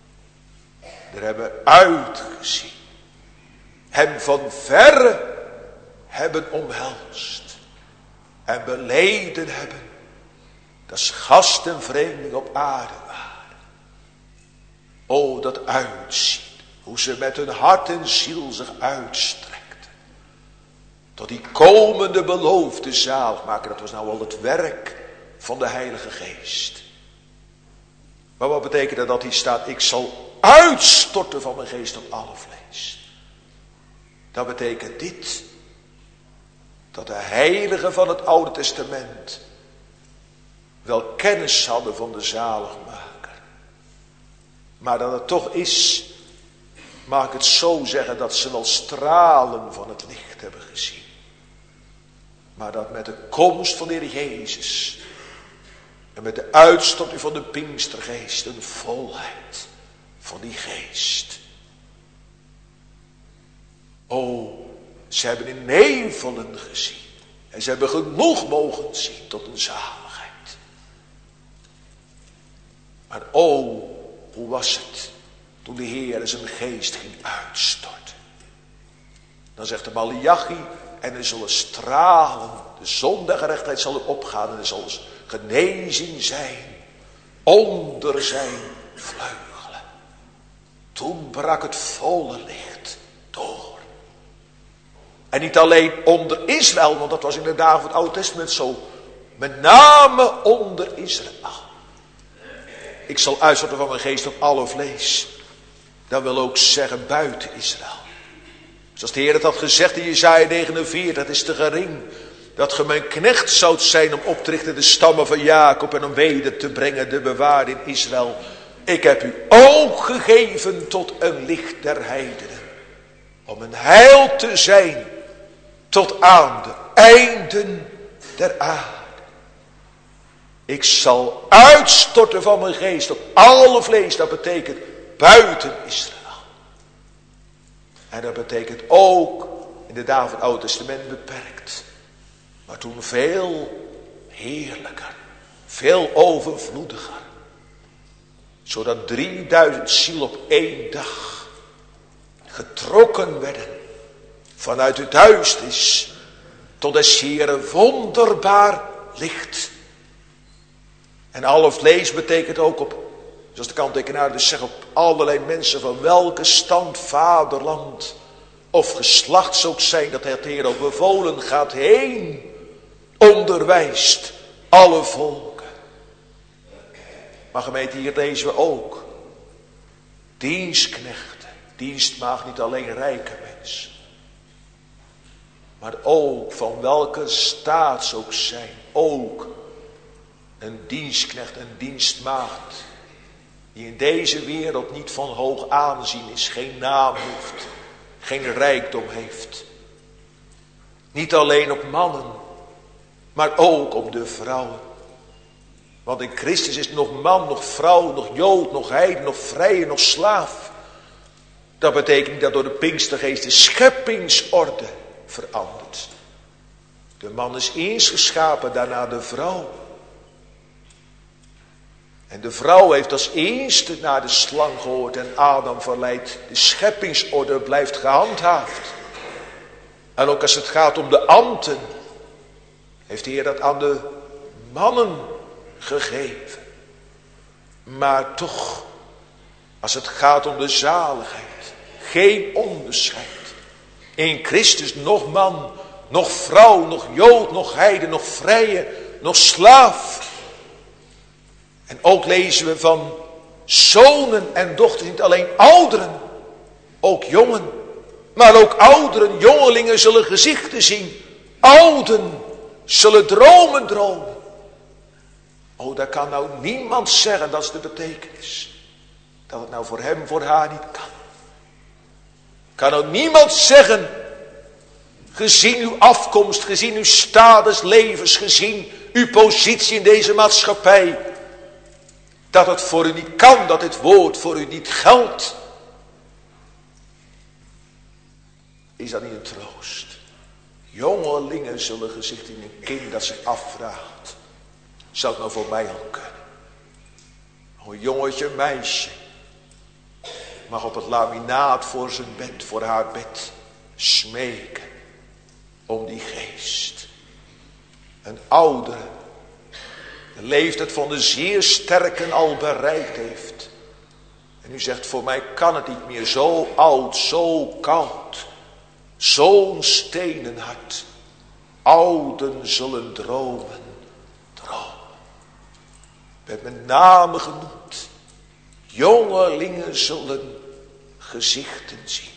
Er hebben uitgezien. Hem van verre hebben omhelst. En beleden hebben. Dat ze gast en vreemdeling op aarde waren. O, dat uitzien. Hoe ze met hun hart en ziel zich uitstrekten. Tot die komende beloofde zaligmaker. Dat was nou al het werk van de Heilige Geest. Maar wat betekent dat dat hier staat? Ik zal uitstorten van mijn geest op alle vlees. Dat betekent dit. Dat de heiligen van het Oude Testament wel kennis hadden van de zaligmaker. Maar dat het toch is, mag ik het zo zeggen, dat ze wel stralen van het licht hebben gezien. Maar dat met de komst van de Heer Jezus en met de uitstorting van de Pinkstergeest een volheid van die geest. O, ze hebben in nevelen gezien. En ze hebben genoeg mogen zien tot een zaligheid. Maar o, hoe was het toen de Heer zijn geest ging uitstorten. Dan zegt de Maleachi, en er zullen stralen, de zon der gerechtigheid zal er opgaan en er zal genezing zijn onder zijn vleugelen. Toen brak het volle licht door. En niet alleen onder Israël, want dat was in de dagen van het Oude Testament zo. Met name onder Israël. Ik zal uitstorten van mijn geest op alle vlees. Dat wil ook zeggen buiten Israël. Zoals de Heer het had gezegd in Jesaja 49, het is te gering dat ge mijn knecht zoudt zijn om op te richten de stammen van Jacob en om weder te brengen de bewaarde in Israël. Ik heb u ook gegeven tot een licht der heidenen, om een heil te zijn tot aan de einden der aarde. Ik zal uitstorten van mijn geest op alle vlees, dat betekent buiten Israël. En dat betekent ook in de dagen van het Oude Testament beperkt. Maar toen veel heerlijker, veel overvloediger. Zodat 3000 zielen op één dag getrokken werden vanuit het duisternis tot des Heeren wonderbaar licht. En alle vlees betekent ook op, zoals de kanttekenaar dus zegt, op allerlei mensen van welke stand, vaderland of geslacht zou ook zijn, dat het Heer ook bevolen gaat heen, onderwijst alle volken. Maar gemeente, hier lezen we ook dienstknechten, dienstmaagd, niet alleen rijke mensen, maar ook van welke staat ze ook zijn, ook een dienstknecht, een dienstmaagd, die in deze wereld niet van hoog aanzien is, geen naam heeft, geen rijkdom heeft. Niet alleen op mannen, maar ook om de vrouwen. Want in Christus is nog man, nog vrouw, nog Jood, nog heiden, nog vrije, nog slaaf. Dat betekent niet dat door de Pinkstergeest de scheppingsorde verandert. De man is eens geschapen, daarna de vrouw. En de vrouw heeft als eerste naar de slang gehoord en Adam verleid. De scheppingsorde blijft gehandhaafd. En ook als het gaat om de ambten, heeft de Heer dat aan de mannen gegeven. Maar toch, als het gaat om de zaligheid, geen onderscheid. In Christus nog man, nog vrouw, nog Jood, nog heiden, nog vrije, nog slaaf. En ook lezen we van zonen en dochters, niet alleen ouderen, ook jongen. Maar ook ouderen, jongelingen zullen gezichten zien. Ouden zullen dromen. Oh, daar kan nou niemand zeggen, dat is de betekenis. Dat het nou voor hem, voor haar niet kan. Kan nou niemand zeggen, gezien uw afkomst, gezien uw status levens, gezien uw positie in deze maatschappij, dat het voor u niet kan, dat dit woord voor u niet geldt. Is dat niet een troost? Jongelingen zullen gezicht in een kind dat zich afvraagt. Zou het nou voor mij al kunnen? Een jongetje, meisje, mag op het laminaat voor zijn bed, voor haar bed, smeken om die geest. Een oudere, de leeftijd van de zeer sterken al bereikt heeft. En u zegt, voor mij kan het niet meer, zo oud, zo koud, zo'n stenen hart. Ouden zullen dromen. Werd met name genoemd. Jongelingen zullen gezichten zien.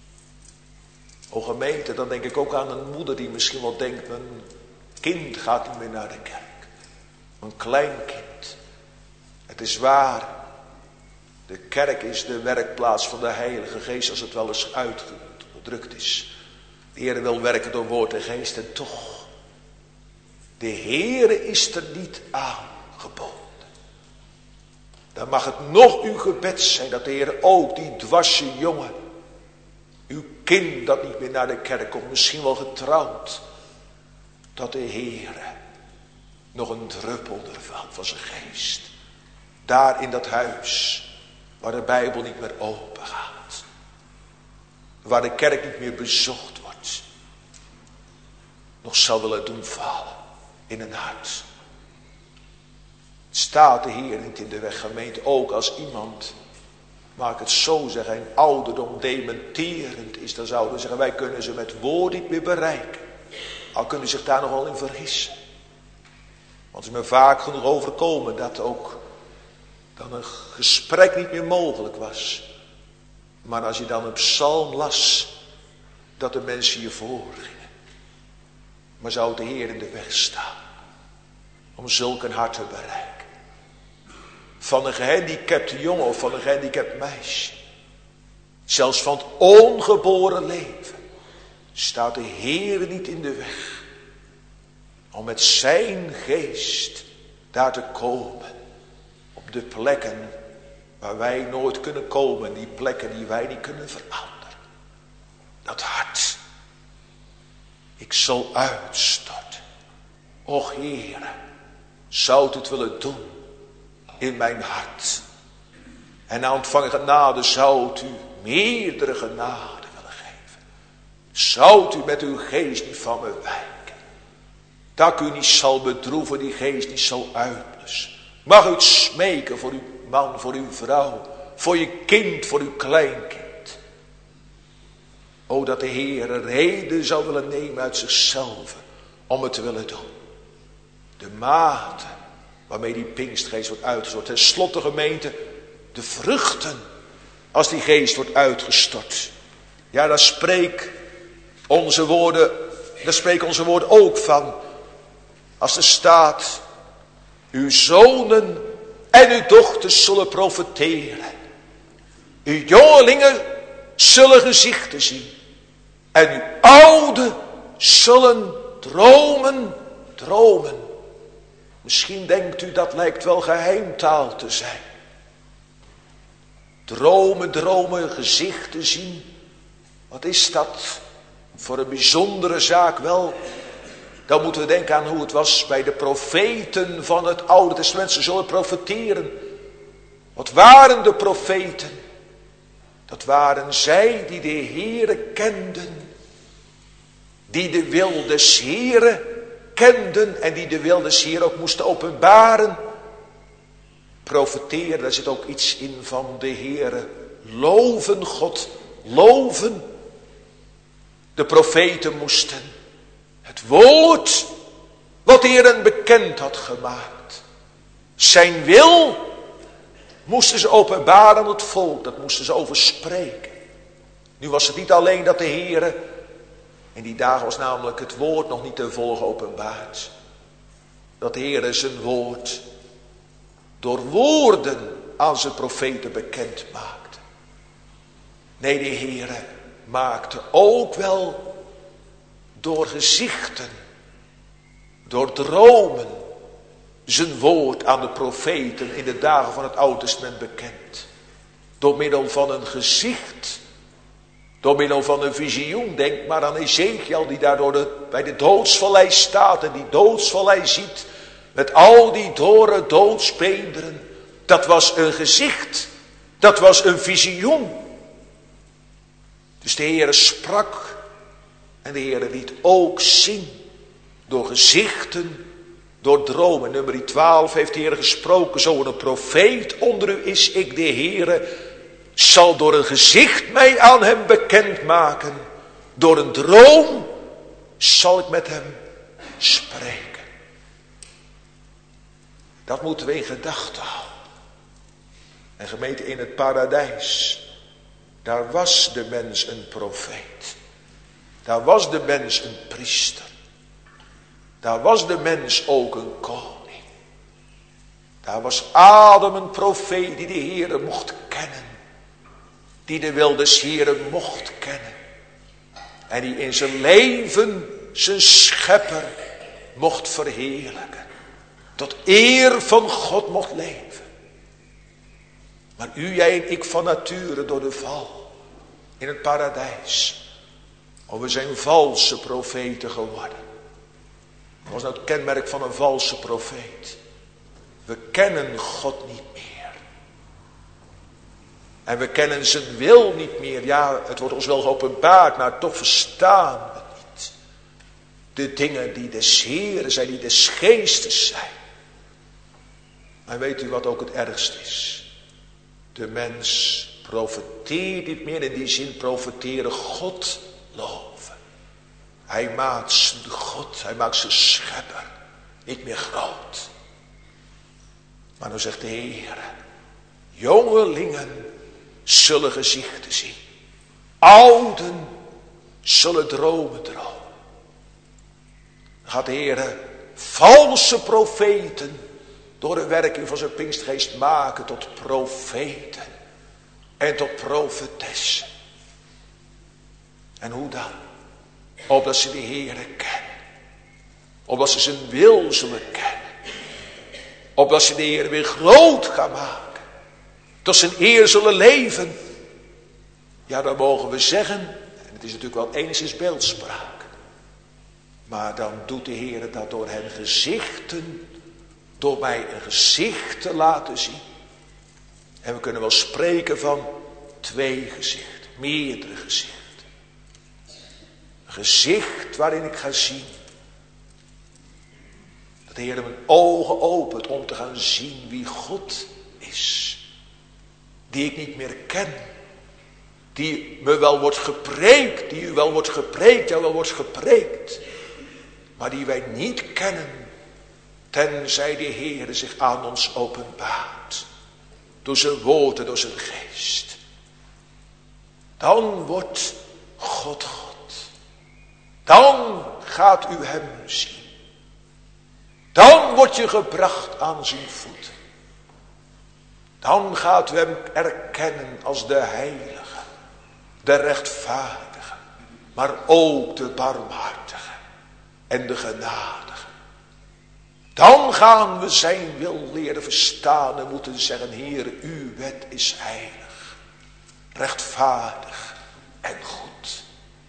O gemeente, dan denk ik ook aan een moeder die misschien wel denkt, mijn kind gaat niet meer naar de kerk. Mijn kleinkind. Het is waar. De kerk is de werkplaats van de Heilige Geest, als het wel eens uitgedrukt is. De Heer wil werken door woord en geest en toch. De Heer is er niet aangeboden. Dan mag het nog uw gebed zijn dat de Heer ook die dwarse jongen, uw kind dat niet meer naar de kerk komt, misschien wel getrouwd, dat de Heer nog een druppel ervan van zijn geest, daar in dat huis waar de Bijbel niet meer open gaat, waar de kerk niet meer bezocht wordt, nog zal willen doen vallen in een hart. Staat de Heer niet in de weg, gemeente, ook als iemand, mag ik het zo zeggen, een ouderdom dementerend is, dan zouden we zeggen, wij kunnen ze met woord niet meer bereiken. Al kunnen ze zich daar nog wel in vergissen. Want het is me vaak genoeg overkomen dat ook dan een gesprek niet meer mogelijk was. Maar als je dan een psalm las, dat de mensen je voorgingen. Maar zou de Heer in de weg staan om zulk een hart te bereiken? Van een gehandicapte jongen of van een gehandicapt meisje. Zelfs van het ongeboren leven staat de Heer niet in de weg. Om met zijn geest daar te komen. Op de plekken waar wij nooit kunnen komen. Die plekken die wij niet kunnen veranderen. Dat hart. Ik zal uitstorten. Och Heere, zou het willen doen in mijn hart. En na ontvangen genade zou u meerdere genade willen geven. Zou u met uw geest niet van me wijken. Dat ik u niet zal bedroeven, die geest niet zal uitblussen. Mag u het smeken voor uw man, voor uw vrouw, voor je kind, voor uw kleinkind. O, dat de Heer een reden zou willen nemen uit zichzelf om het te willen doen. De mate waarmee die Pinkstgeest wordt uitgestort. Ten slotte gemeente, de vruchten als die geest wordt uitgestort. Ja, daar spreken onze woorden ook van. Als er staat, uw zonen en uw dochters zullen profeteren. Uw jongelingen zullen gezichten zien. En uw ouden zullen dromen. dromen. Misschien denkt u dat lijkt wel geheimtaal te zijn. Dromen, gezichten zien. Wat is dat voor een bijzondere zaak wel? Dan moeten we denken aan hoe het was bij de profeten van het Oude Testament. Ze zullen profeteren. Wat waren de profeten? Dat waren zij die de Heere kenden. Die de wil des Heeren kenden en die de wil des Heeren ook moesten openbaren. Profeteren, daar zit ook iets in van de Heere. Loven, God, loven. De profeten moesten het woord wat de Heer bekend had gemaakt. Zijn wil moesten ze openbaren aan het volk. Dat moesten ze overspreken. Nu was het niet alleen dat de Heer, in die dagen was namelijk het woord nog niet ten volle openbaard. Dat de Heer zijn woord door woorden aan zijn profeten bekend maakte. Nee, de Heer maakte ook wel door gezichten, door dromen, zijn woord aan de profeten in de dagen van het Oude Testament bekend. Door middel van een gezicht, door middel van een visioen. Denk maar aan Ezekiel die daar bij de doodsvallei staat en die doodsvallei ziet met al die dorre doodsbeenderen. Dat was een gezicht, dat was een visioen. Dus de Heere sprak en de Heere liet ook zien door gezichten, door dromen. Nummer 12 heeft de Heer gesproken. Zo een profeet onder u is ik de Heere. Zal door een gezicht mij aan hem bekend maken. Door een droom zal ik met hem spreken. Dat moeten we in gedachten houden. En gemeente, in het paradijs, daar was de mens een profeet. Daar was de mens een priester. Daar was de mens ook een koning. Daar was Adam een profeet die de Heere mocht kennen. Die de wil des Heeren mocht kennen. En die in zijn leven zijn schepper mocht verheerlijken. Tot eer van God mocht leven. Maar u, jij en ik van nature door de val in het paradijs. Oh, we zijn valse profeten geworden. Wat was nou het kenmerk van een valse profeet? We kennen God niet meer. En we kennen zijn wil niet meer. Ja, het wordt ons wel geopenbaard, maar toch verstaan we het niet. De dingen die des Heeren zijn, die des Geestes zijn. Maar weet u wat ook het ergste is? De mens profeteert niet meer, in die zin profeteren God loven. Hij maakt zijn God, hij maakt zijn schepper niet meer groot. Maar dan zegt de Heer, jongelingen zullen gezichten zien. Ouden zullen dromen dromen. Dan gaat de Heer valse profeten door de werking van zijn Pinkstgeest maken tot profeten en tot profetessen. En hoe dan? Opdat ze de Heere kennen. Opdat ze zijn wil zullen kennen. Opdat ze de Heere weer groot gaan maken. Tot zijn eer zullen leven. Ja, dan mogen we zeggen, en het is natuurlijk wel enigszins beeldspraak. Maar dan doet de Heere dat door hen gezichten, door mij een gezicht te laten zien. En we kunnen wel spreken van 2 gezichten, meerdere gezichten. Een gezicht waarin ik ga zien. Dat de Heer mijn ogen opent om te gaan zien wie God is. Die ik niet meer ken. Die me wel wordt gepreekt, die u wel wordt gepreekt, jou wel wordt gepreekt. Maar die wij niet kennen. Tenzij de Heer zich aan ons openbaart. Door zijn woord en door zijn geest. Dan wordt God God. Dan gaat u hem zien. Dan word je gebracht aan zijn voeten. Dan gaat u hem erkennen als de heilige, de rechtvaardige, maar ook de barmhartige en de genadige. Dan gaan we zijn wil leren verstaan en moeten zeggen, Heere, uw wet is heilig, rechtvaardig en goed.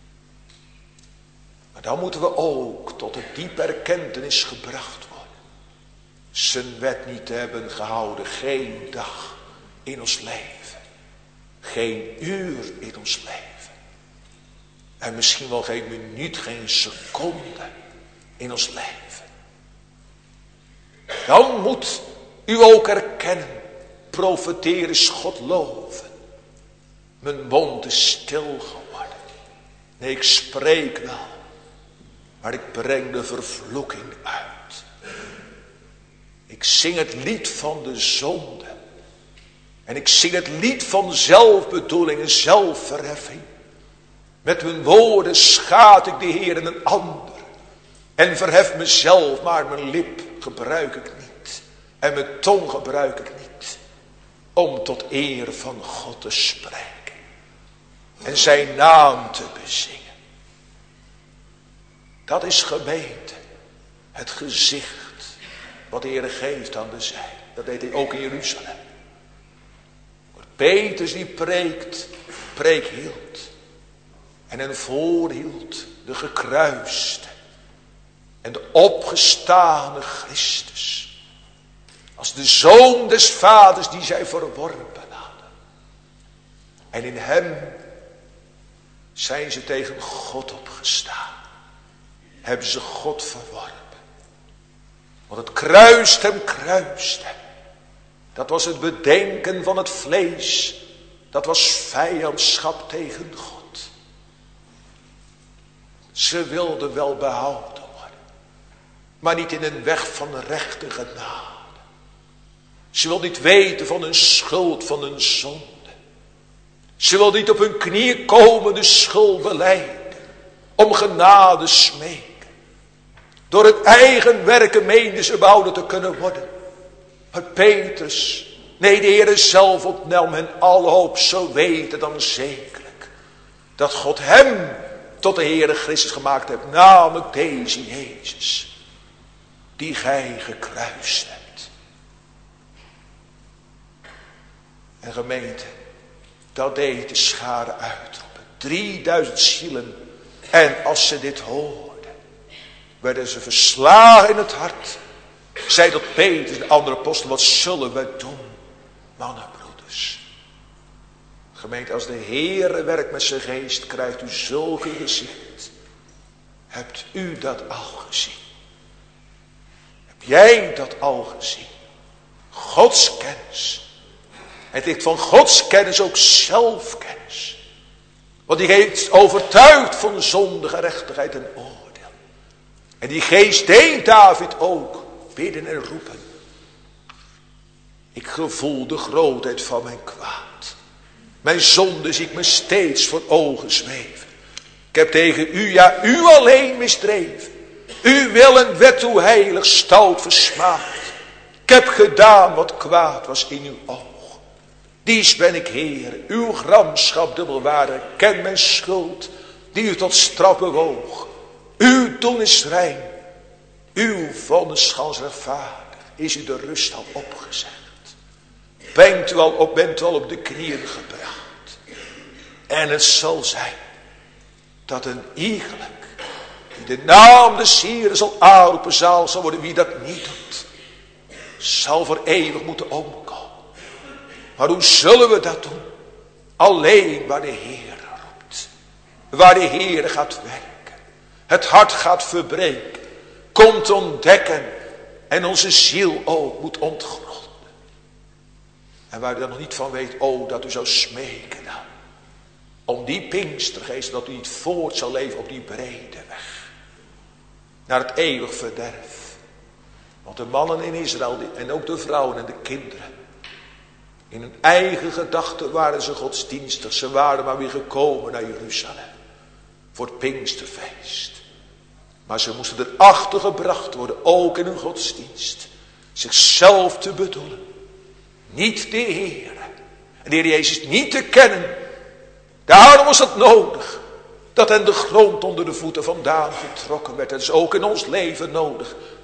Maar dan moeten we ook tot een diepe erkentenis gebracht worden. Zijn wet niet te hebben gehouden, geen dag in ons leven. Geen uur in ons leven. En misschien wel geen minuut, geen seconde in ons leven. Dan moet u ook erkennen, profeteren is God loven. Mijn mond is stil geworden. Nee, ik spreek wel, maar ik breng de vervloeking uit. Ik zing het lied van de zonde. En ik zing het lied van zelfbedoeling en zelfverheffing. Met mijn woorden schaad ik de Heer en een ander. En verhef mezelf, maar mijn lip gebruik ik niet. En mijn tong gebruik ik niet. Om tot eer van God te spreken. En zijn naam te bezingen. Dat is gemeente. Het gezicht wat de Heer geeft aan de zij. Dat deed hij ook in Jeruzalem. Petrus die preek hield. En hen voorhield de gekruiste en de opgestane Christus. Als de zoon des vaders die zij verworpen hadden. En in hem zijn ze tegen God opgestaan. Hebben ze God verworpen. Want het kruist hem. Dat was het bedenken van het vlees. Dat was vijandschap tegen God. Ze wilden wel behouden worden. Maar niet in een weg van rechte genade. Ze wilden niet weten van hun schuld, van hun zonde. Ze wilden niet op hun knieën komen de schuld belijden. Om genade smeken. Door het eigen werken meenden ze behouden te kunnen worden. Maar Petrus, nee, de Heer zelf opnam hen alle hoop, zo weten dan zekerlijk. Dat God hem tot de Heere Christus gemaakt heeft, namelijk deze Jezus. Die gij gekruist hebt. En gemeente, dat deed de schare uitroepen. 3000 zielen. En als ze dit hoorden, werden ze verslagen in het hart. Zei dat Petrus, de andere apostel, wat zullen we doen, mannenbroeders? Gemeente, als de Heere werkt met zijn geest, krijgt u zulke gezicht. Hebt u dat al gezien? Heb jij dat al gezien? Gods kennis. Het ligt van Gods kennis ook zelfkennis. Want die heeft overtuigd van zonde, gerechtigheid en oordeel. En die geest deed David ook bidden en roepen. Ik gevoel de grootheid van mijn kwaad. Mijn zonde zie ik me steeds voor ogen zweven. Ik heb tegen u, ja u alleen misdreven. Uw wil en wet, hoe heilig, stout versmaad. Ik heb gedaan wat kwaad was in uw oog. Dies ben ik, Heer, uw gramschap dubbelwaardig. Ken mijn schuld, die u tot straf bewoog. Uw doen is rein. Uw vonnis schans rechtvaardig. Is u de rust al opgezegd? Bent u al op de knieën gebracht? En het zal zijn dat een iegelijk die de naam des Heeren zal aanroepen zal worden. Wie dat niet doet, zal voor eeuwig moeten omkomen. Maar hoe zullen we dat doen? Alleen waar de Heer roept. Waar de Heer gaat werken. Het hart gaat verbreken. Komt ontdekken. En onze ziel ook moet ontgronden. En waar u dan nog niet van weet. Oh, dat u zou smeken dan. Om die Pinkstergeest. Dat u niet voort zal leven op die brede weg. Naar het eeuwig verderf. Want de mannen in Israël. En ook de vrouwen en de kinderen. In hun eigen gedachten waren ze godsdienstig. Ze waren maar weer gekomen naar Jeruzalem. Voor het Pinksterfeest. Maar ze moesten erachter gebracht worden. Ook in hun godsdienst. Zichzelf te bedoelen. Niet de Heer. En de Heer Jezus niet te kennen. Daarom was het nodig. Dat hen de grond onder de voeten vandaan getrokken werd. Dat is ook in ons leven nodig.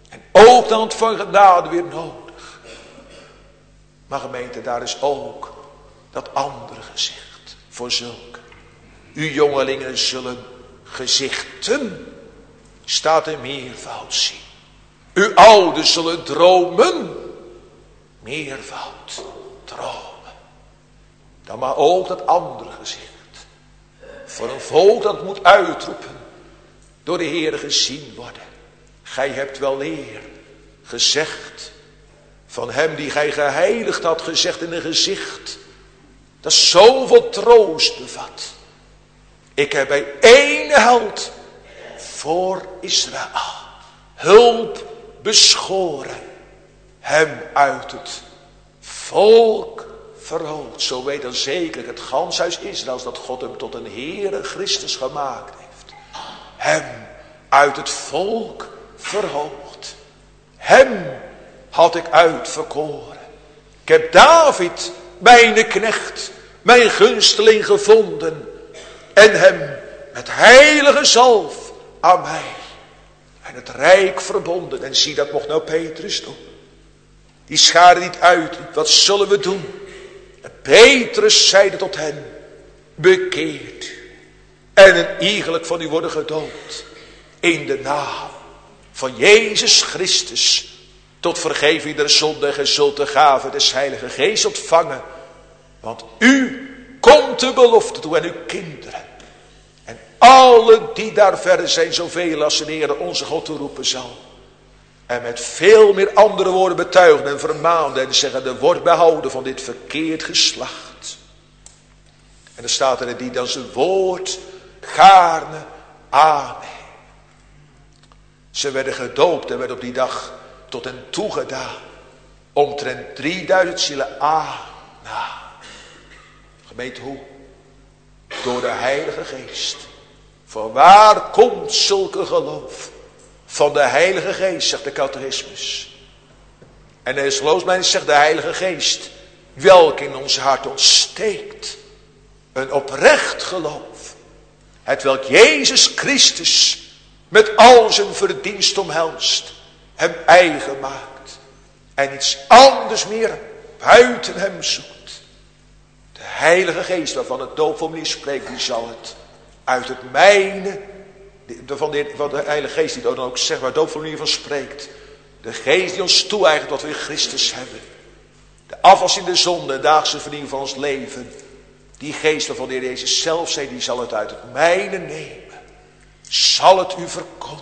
En ook dan van genade weer nodig. Maar gemeente, daar is ook dat andere gezicht voor zulke. Uw jongelingen zullen gezichten, staat in meervoud zien. Uw ouden zullen dromen, meervoud dromen. Dan maar ook dat andere gezicht. Voor een volk dat moet uitroepen, door de Heer gezien worden. Gij hebt wel leer gezegd, van hem die gij geheiligd had gezegd in een gezicht, dat zoveel troost bevat. Ik heb bij één held voor Israël hulp beschoren, hem uit het volk verhoogd. Zo weet dan zeker het gans huis Israëls dat God hem tot een Heere Christus gemaakt heeft. Hem uit het volk verhoogd. Hem had ik uitverkoren. Ik heb David, mijn knecht, mijn gunsteling gevonden. En hem met heilige zalf aan mij en het rijk verbonden. En zie, dat mocht nou Petrus doen. Die schade niet uitliep. Wat zullen we doen? En Petrus zeide tot hen: bekeert u en een iegelijk van u worden gedoopt in de naam van Jezus Christus tot vergeving der zonde, en gij zult de gave des Heilige Geest ontvangen. Want u komt de belofte toe en uw kinderen. En alle die daar verder zijn, zoveel als de Heer onze God toeroepen zal. En met veel meer andere woorden betuigen en vermaanden en zeggen: word behouden van dit verkeerd geslacht. En er staat er die dan zijn woord gaarne aannemen. Ze werden gedoopt en werden op die dag tot hen toegedaan. Omtrent 3000 zielen aannamen. Gemeente, hoe? Door de Heilige Geest. Van waar komt zulke geloof? Van de Heilige Geest, zegt de catechismus. En er is geloof mij, zegt de Heilige Geest, welke in ons hart ontsteekt. Een oprecht geloof. Het welk Jezus Christus met al zijn verdienst omhelst. Hem eigen maakt. En iets anders meer buiten hem zoekt. De Heilige Geest waarvan het doopformulier spreekt, die zal het uit het mijne, van de Heilige Geest die dan ook zegt waar het doopformulier van spreekt. De Geest die ons toe-eigent wat we in Christus hebben. De afwas in de zonde en dagelijkse vernieuwing van ons leven. Die Geest waarvan de Heer Jezus zelf zei, die zal het uit het mijne nemen. Zal het u verkondigen.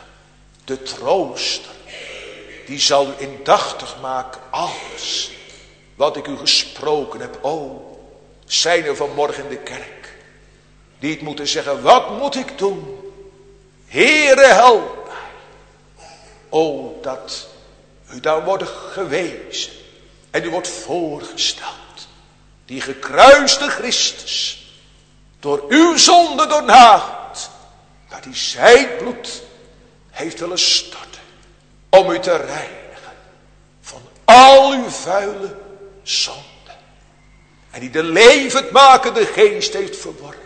De trooster. Die zal u indachtig maken alles wat ik u gesproken heb. O, zijn er vanmorgen in de kerk die het moeten zeggen: wat moet ik doen? Heere, help mij. O, dat u dan wordt gewezen en u wordt voorgesteld. Die gekruiste Christus, door uw zonde doornageld, dat hij zijn bloed heeft willen storten om u te reinigen van al uw vuile zonde. En die de levendmakende Geest heeft verworven,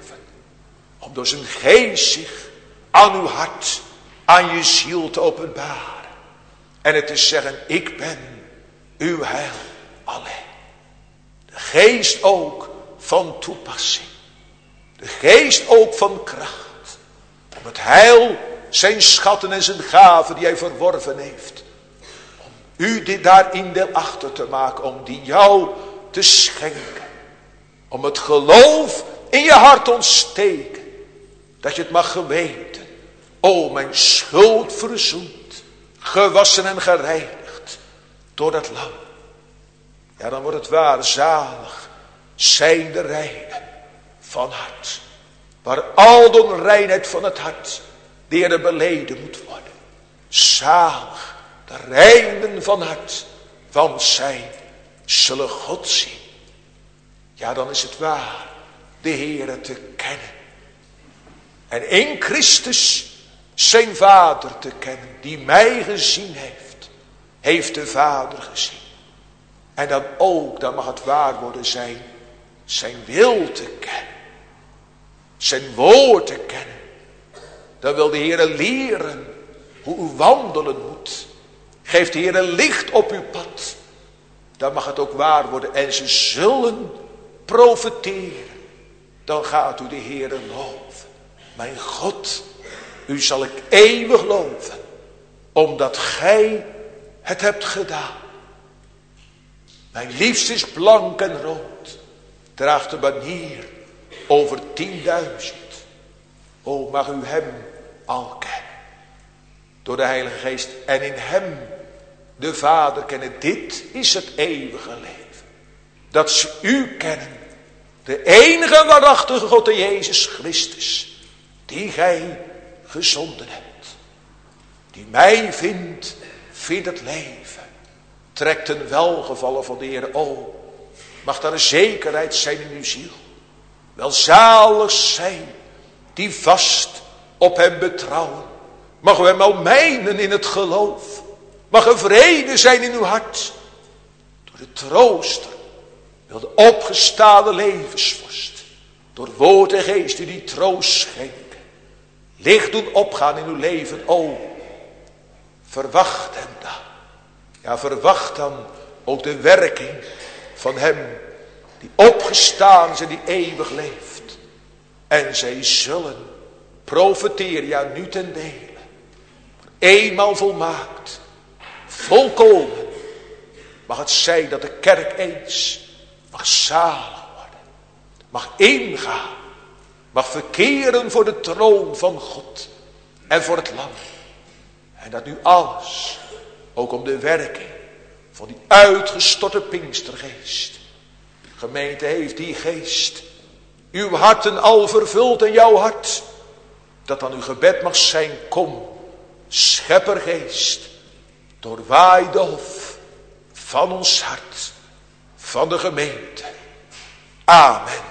om door zijn Geest zich aan uw hart, aan je ziel te openbaren. En het te zeggen: ik ben uw heil alleen. De Geest ook van toepassing. De Geest ook van kracht. Om het heil, zijn schatten en zijn gaven die hij verworven heeft. Om u dit daarin deel achter te maken. Om die jou te schenken. Om het geloof in je hart te ontsteken. Dat je het mag geweten. O, mijn schuld verzoend. Gewassen en gereinigd. Door dat lam. Ja, dan wordt het waar zalig. Zijn de reinen van hart. Waar al de onreinheid van het hart de Heer beleden moet worden. Zalig de reinen van hart. Want zij zullen God zien. Ja, dan is het waar de Heere te kennen. En in Christus zijn Vader te kennen. Die mij gezien heeft. Heeft de Vader gezien. En dan ook, dan mag het waar worden zijn wil te kennen. Zijn woord te kennen. Dan wil de Heere leren hoe u wandelen moet Geeft de Heer licht op uw pad. Dan mag het ook waar worden. En ze zullen profiteren. Dan gaat u de Heer loven. Mijn God, u zal ik eeuwig loven. Omdat gij het hebt gedaan. Mijn liefste is blank en rood. Draagt de banier over 10.000. O, mag u hem al kennen. Door de Heilige Geest. En in hem de Vader kennen. Dit is het eeuwige leven. Dat ze u kennen. De enige waarachtige God, de Jezus Christus. Die gij gezonden hebt. Die mij vindt het leven. Trekt een welgevallen van de Heer. O, mag daar een zekerheid zijn in uw ziel. Welzalig zijn die vast op hem betrouwen. Mag u hem al mijnen in het geloof. Mag er vrede zijn in uw hart. Door de trooster, wil de opgestane levensvorst. Door woord en geest u die troost schenken. Licht doen opgaan in uw leven. O, verwacht hem dan. Ja, verwacht dan ook de werking van hem die opgestaan is en die eeuwig leeft. En zij zullen profiteren, ja, nu ten dele. Eenmaal volmaakt, volkomen. Mag het zijn dat de kerk eens mag zalig worden. Mag ingaan. Mag verkeren voor de troon van God. En voor het lam. En dat nu alles, ook om de werking van die uitgestorte Pinkstergeest. De gemeente heeft die geest. Uw harten al vervuld en jouw hart. Dat dan uw gebed mag zijn, kom, scheppergeest. Doorwaai de hof van ons hart, van de gemeente. Amen.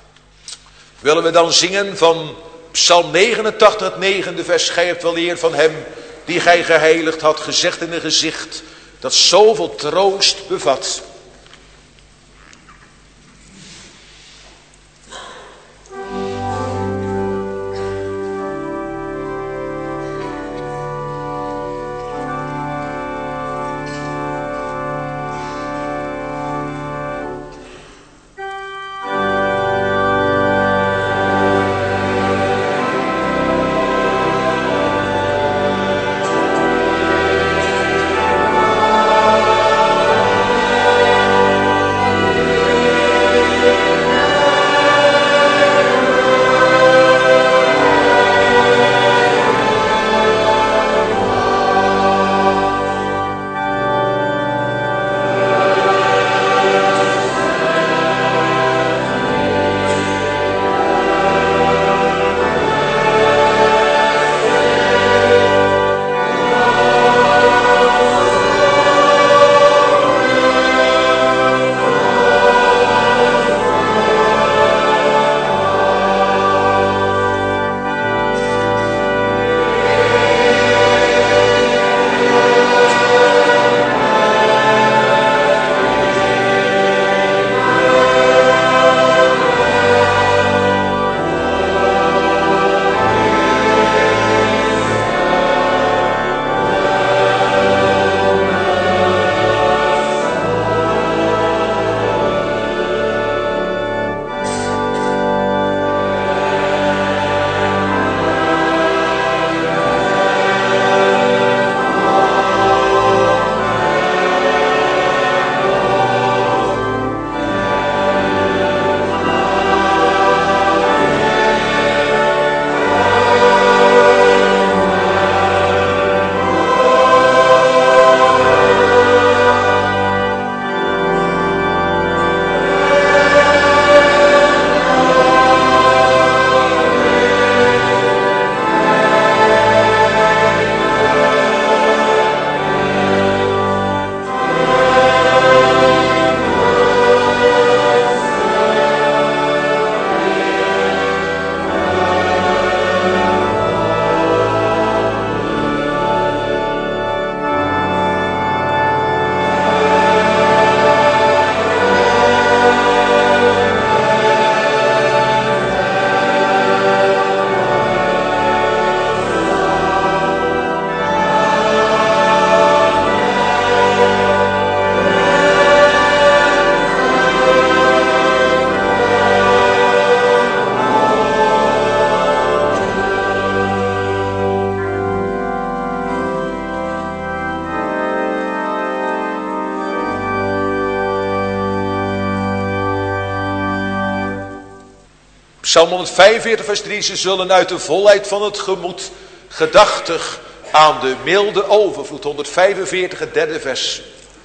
Willen we dan zingen van Psalm 89, het 9e vers. Gij hebt wel eer van hem die gij geheiligd had, gezegd in een gezicht dat zoveel troost bevat. Psalm 145 vers 3. Ze zullen uit de volheid van het gemoed gedachtig aan de milde overvloed. 145 het derde vers.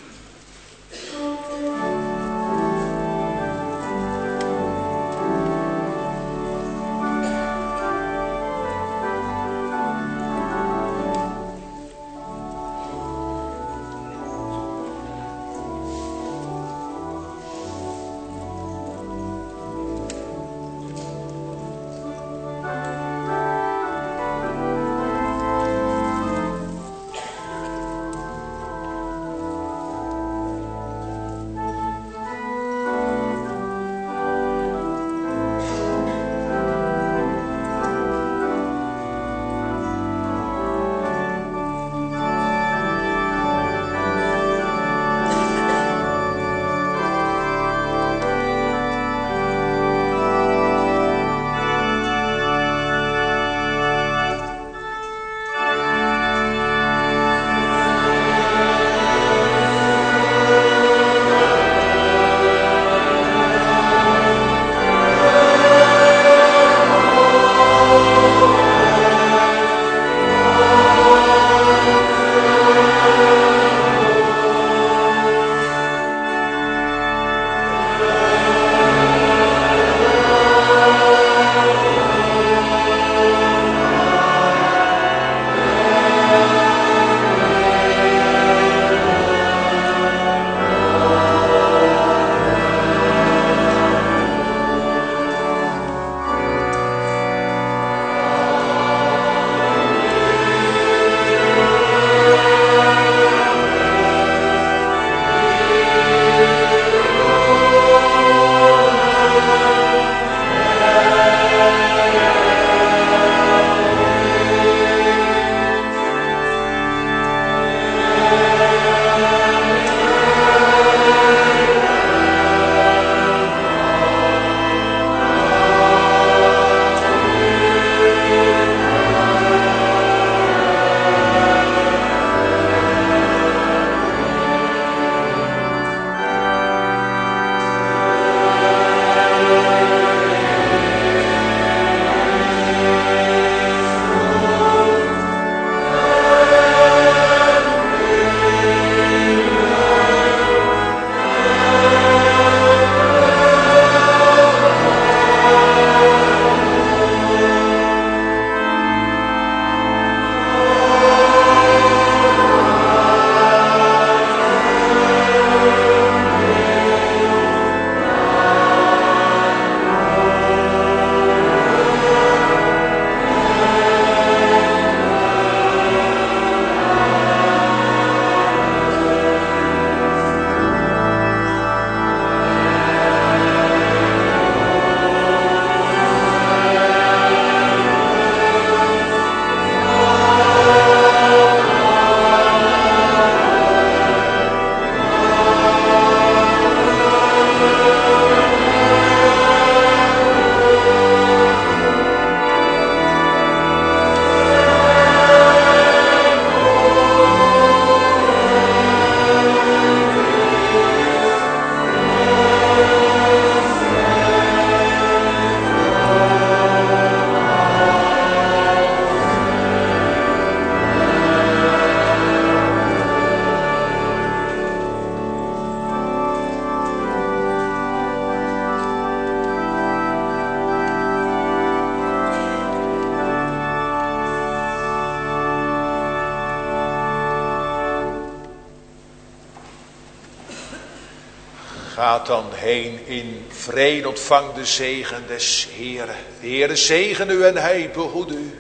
Gaat dan heen in vrede, ontvang de zegen des Heeren. De Heere zegen u en hij behoede u.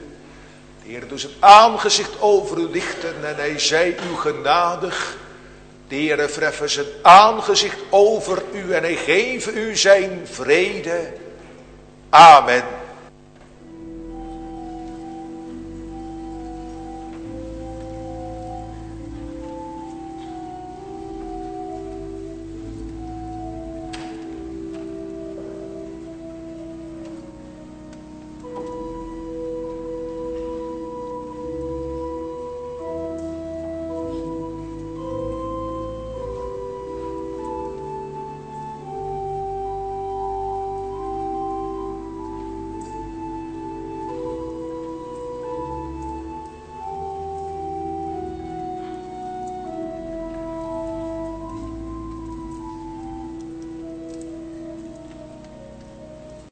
De Heere doet zijn aangezicht over u lichten en hij zij u genadig. De Heere verheffen zijn aangezicht over u en hij geven u zijn vrede. Amen.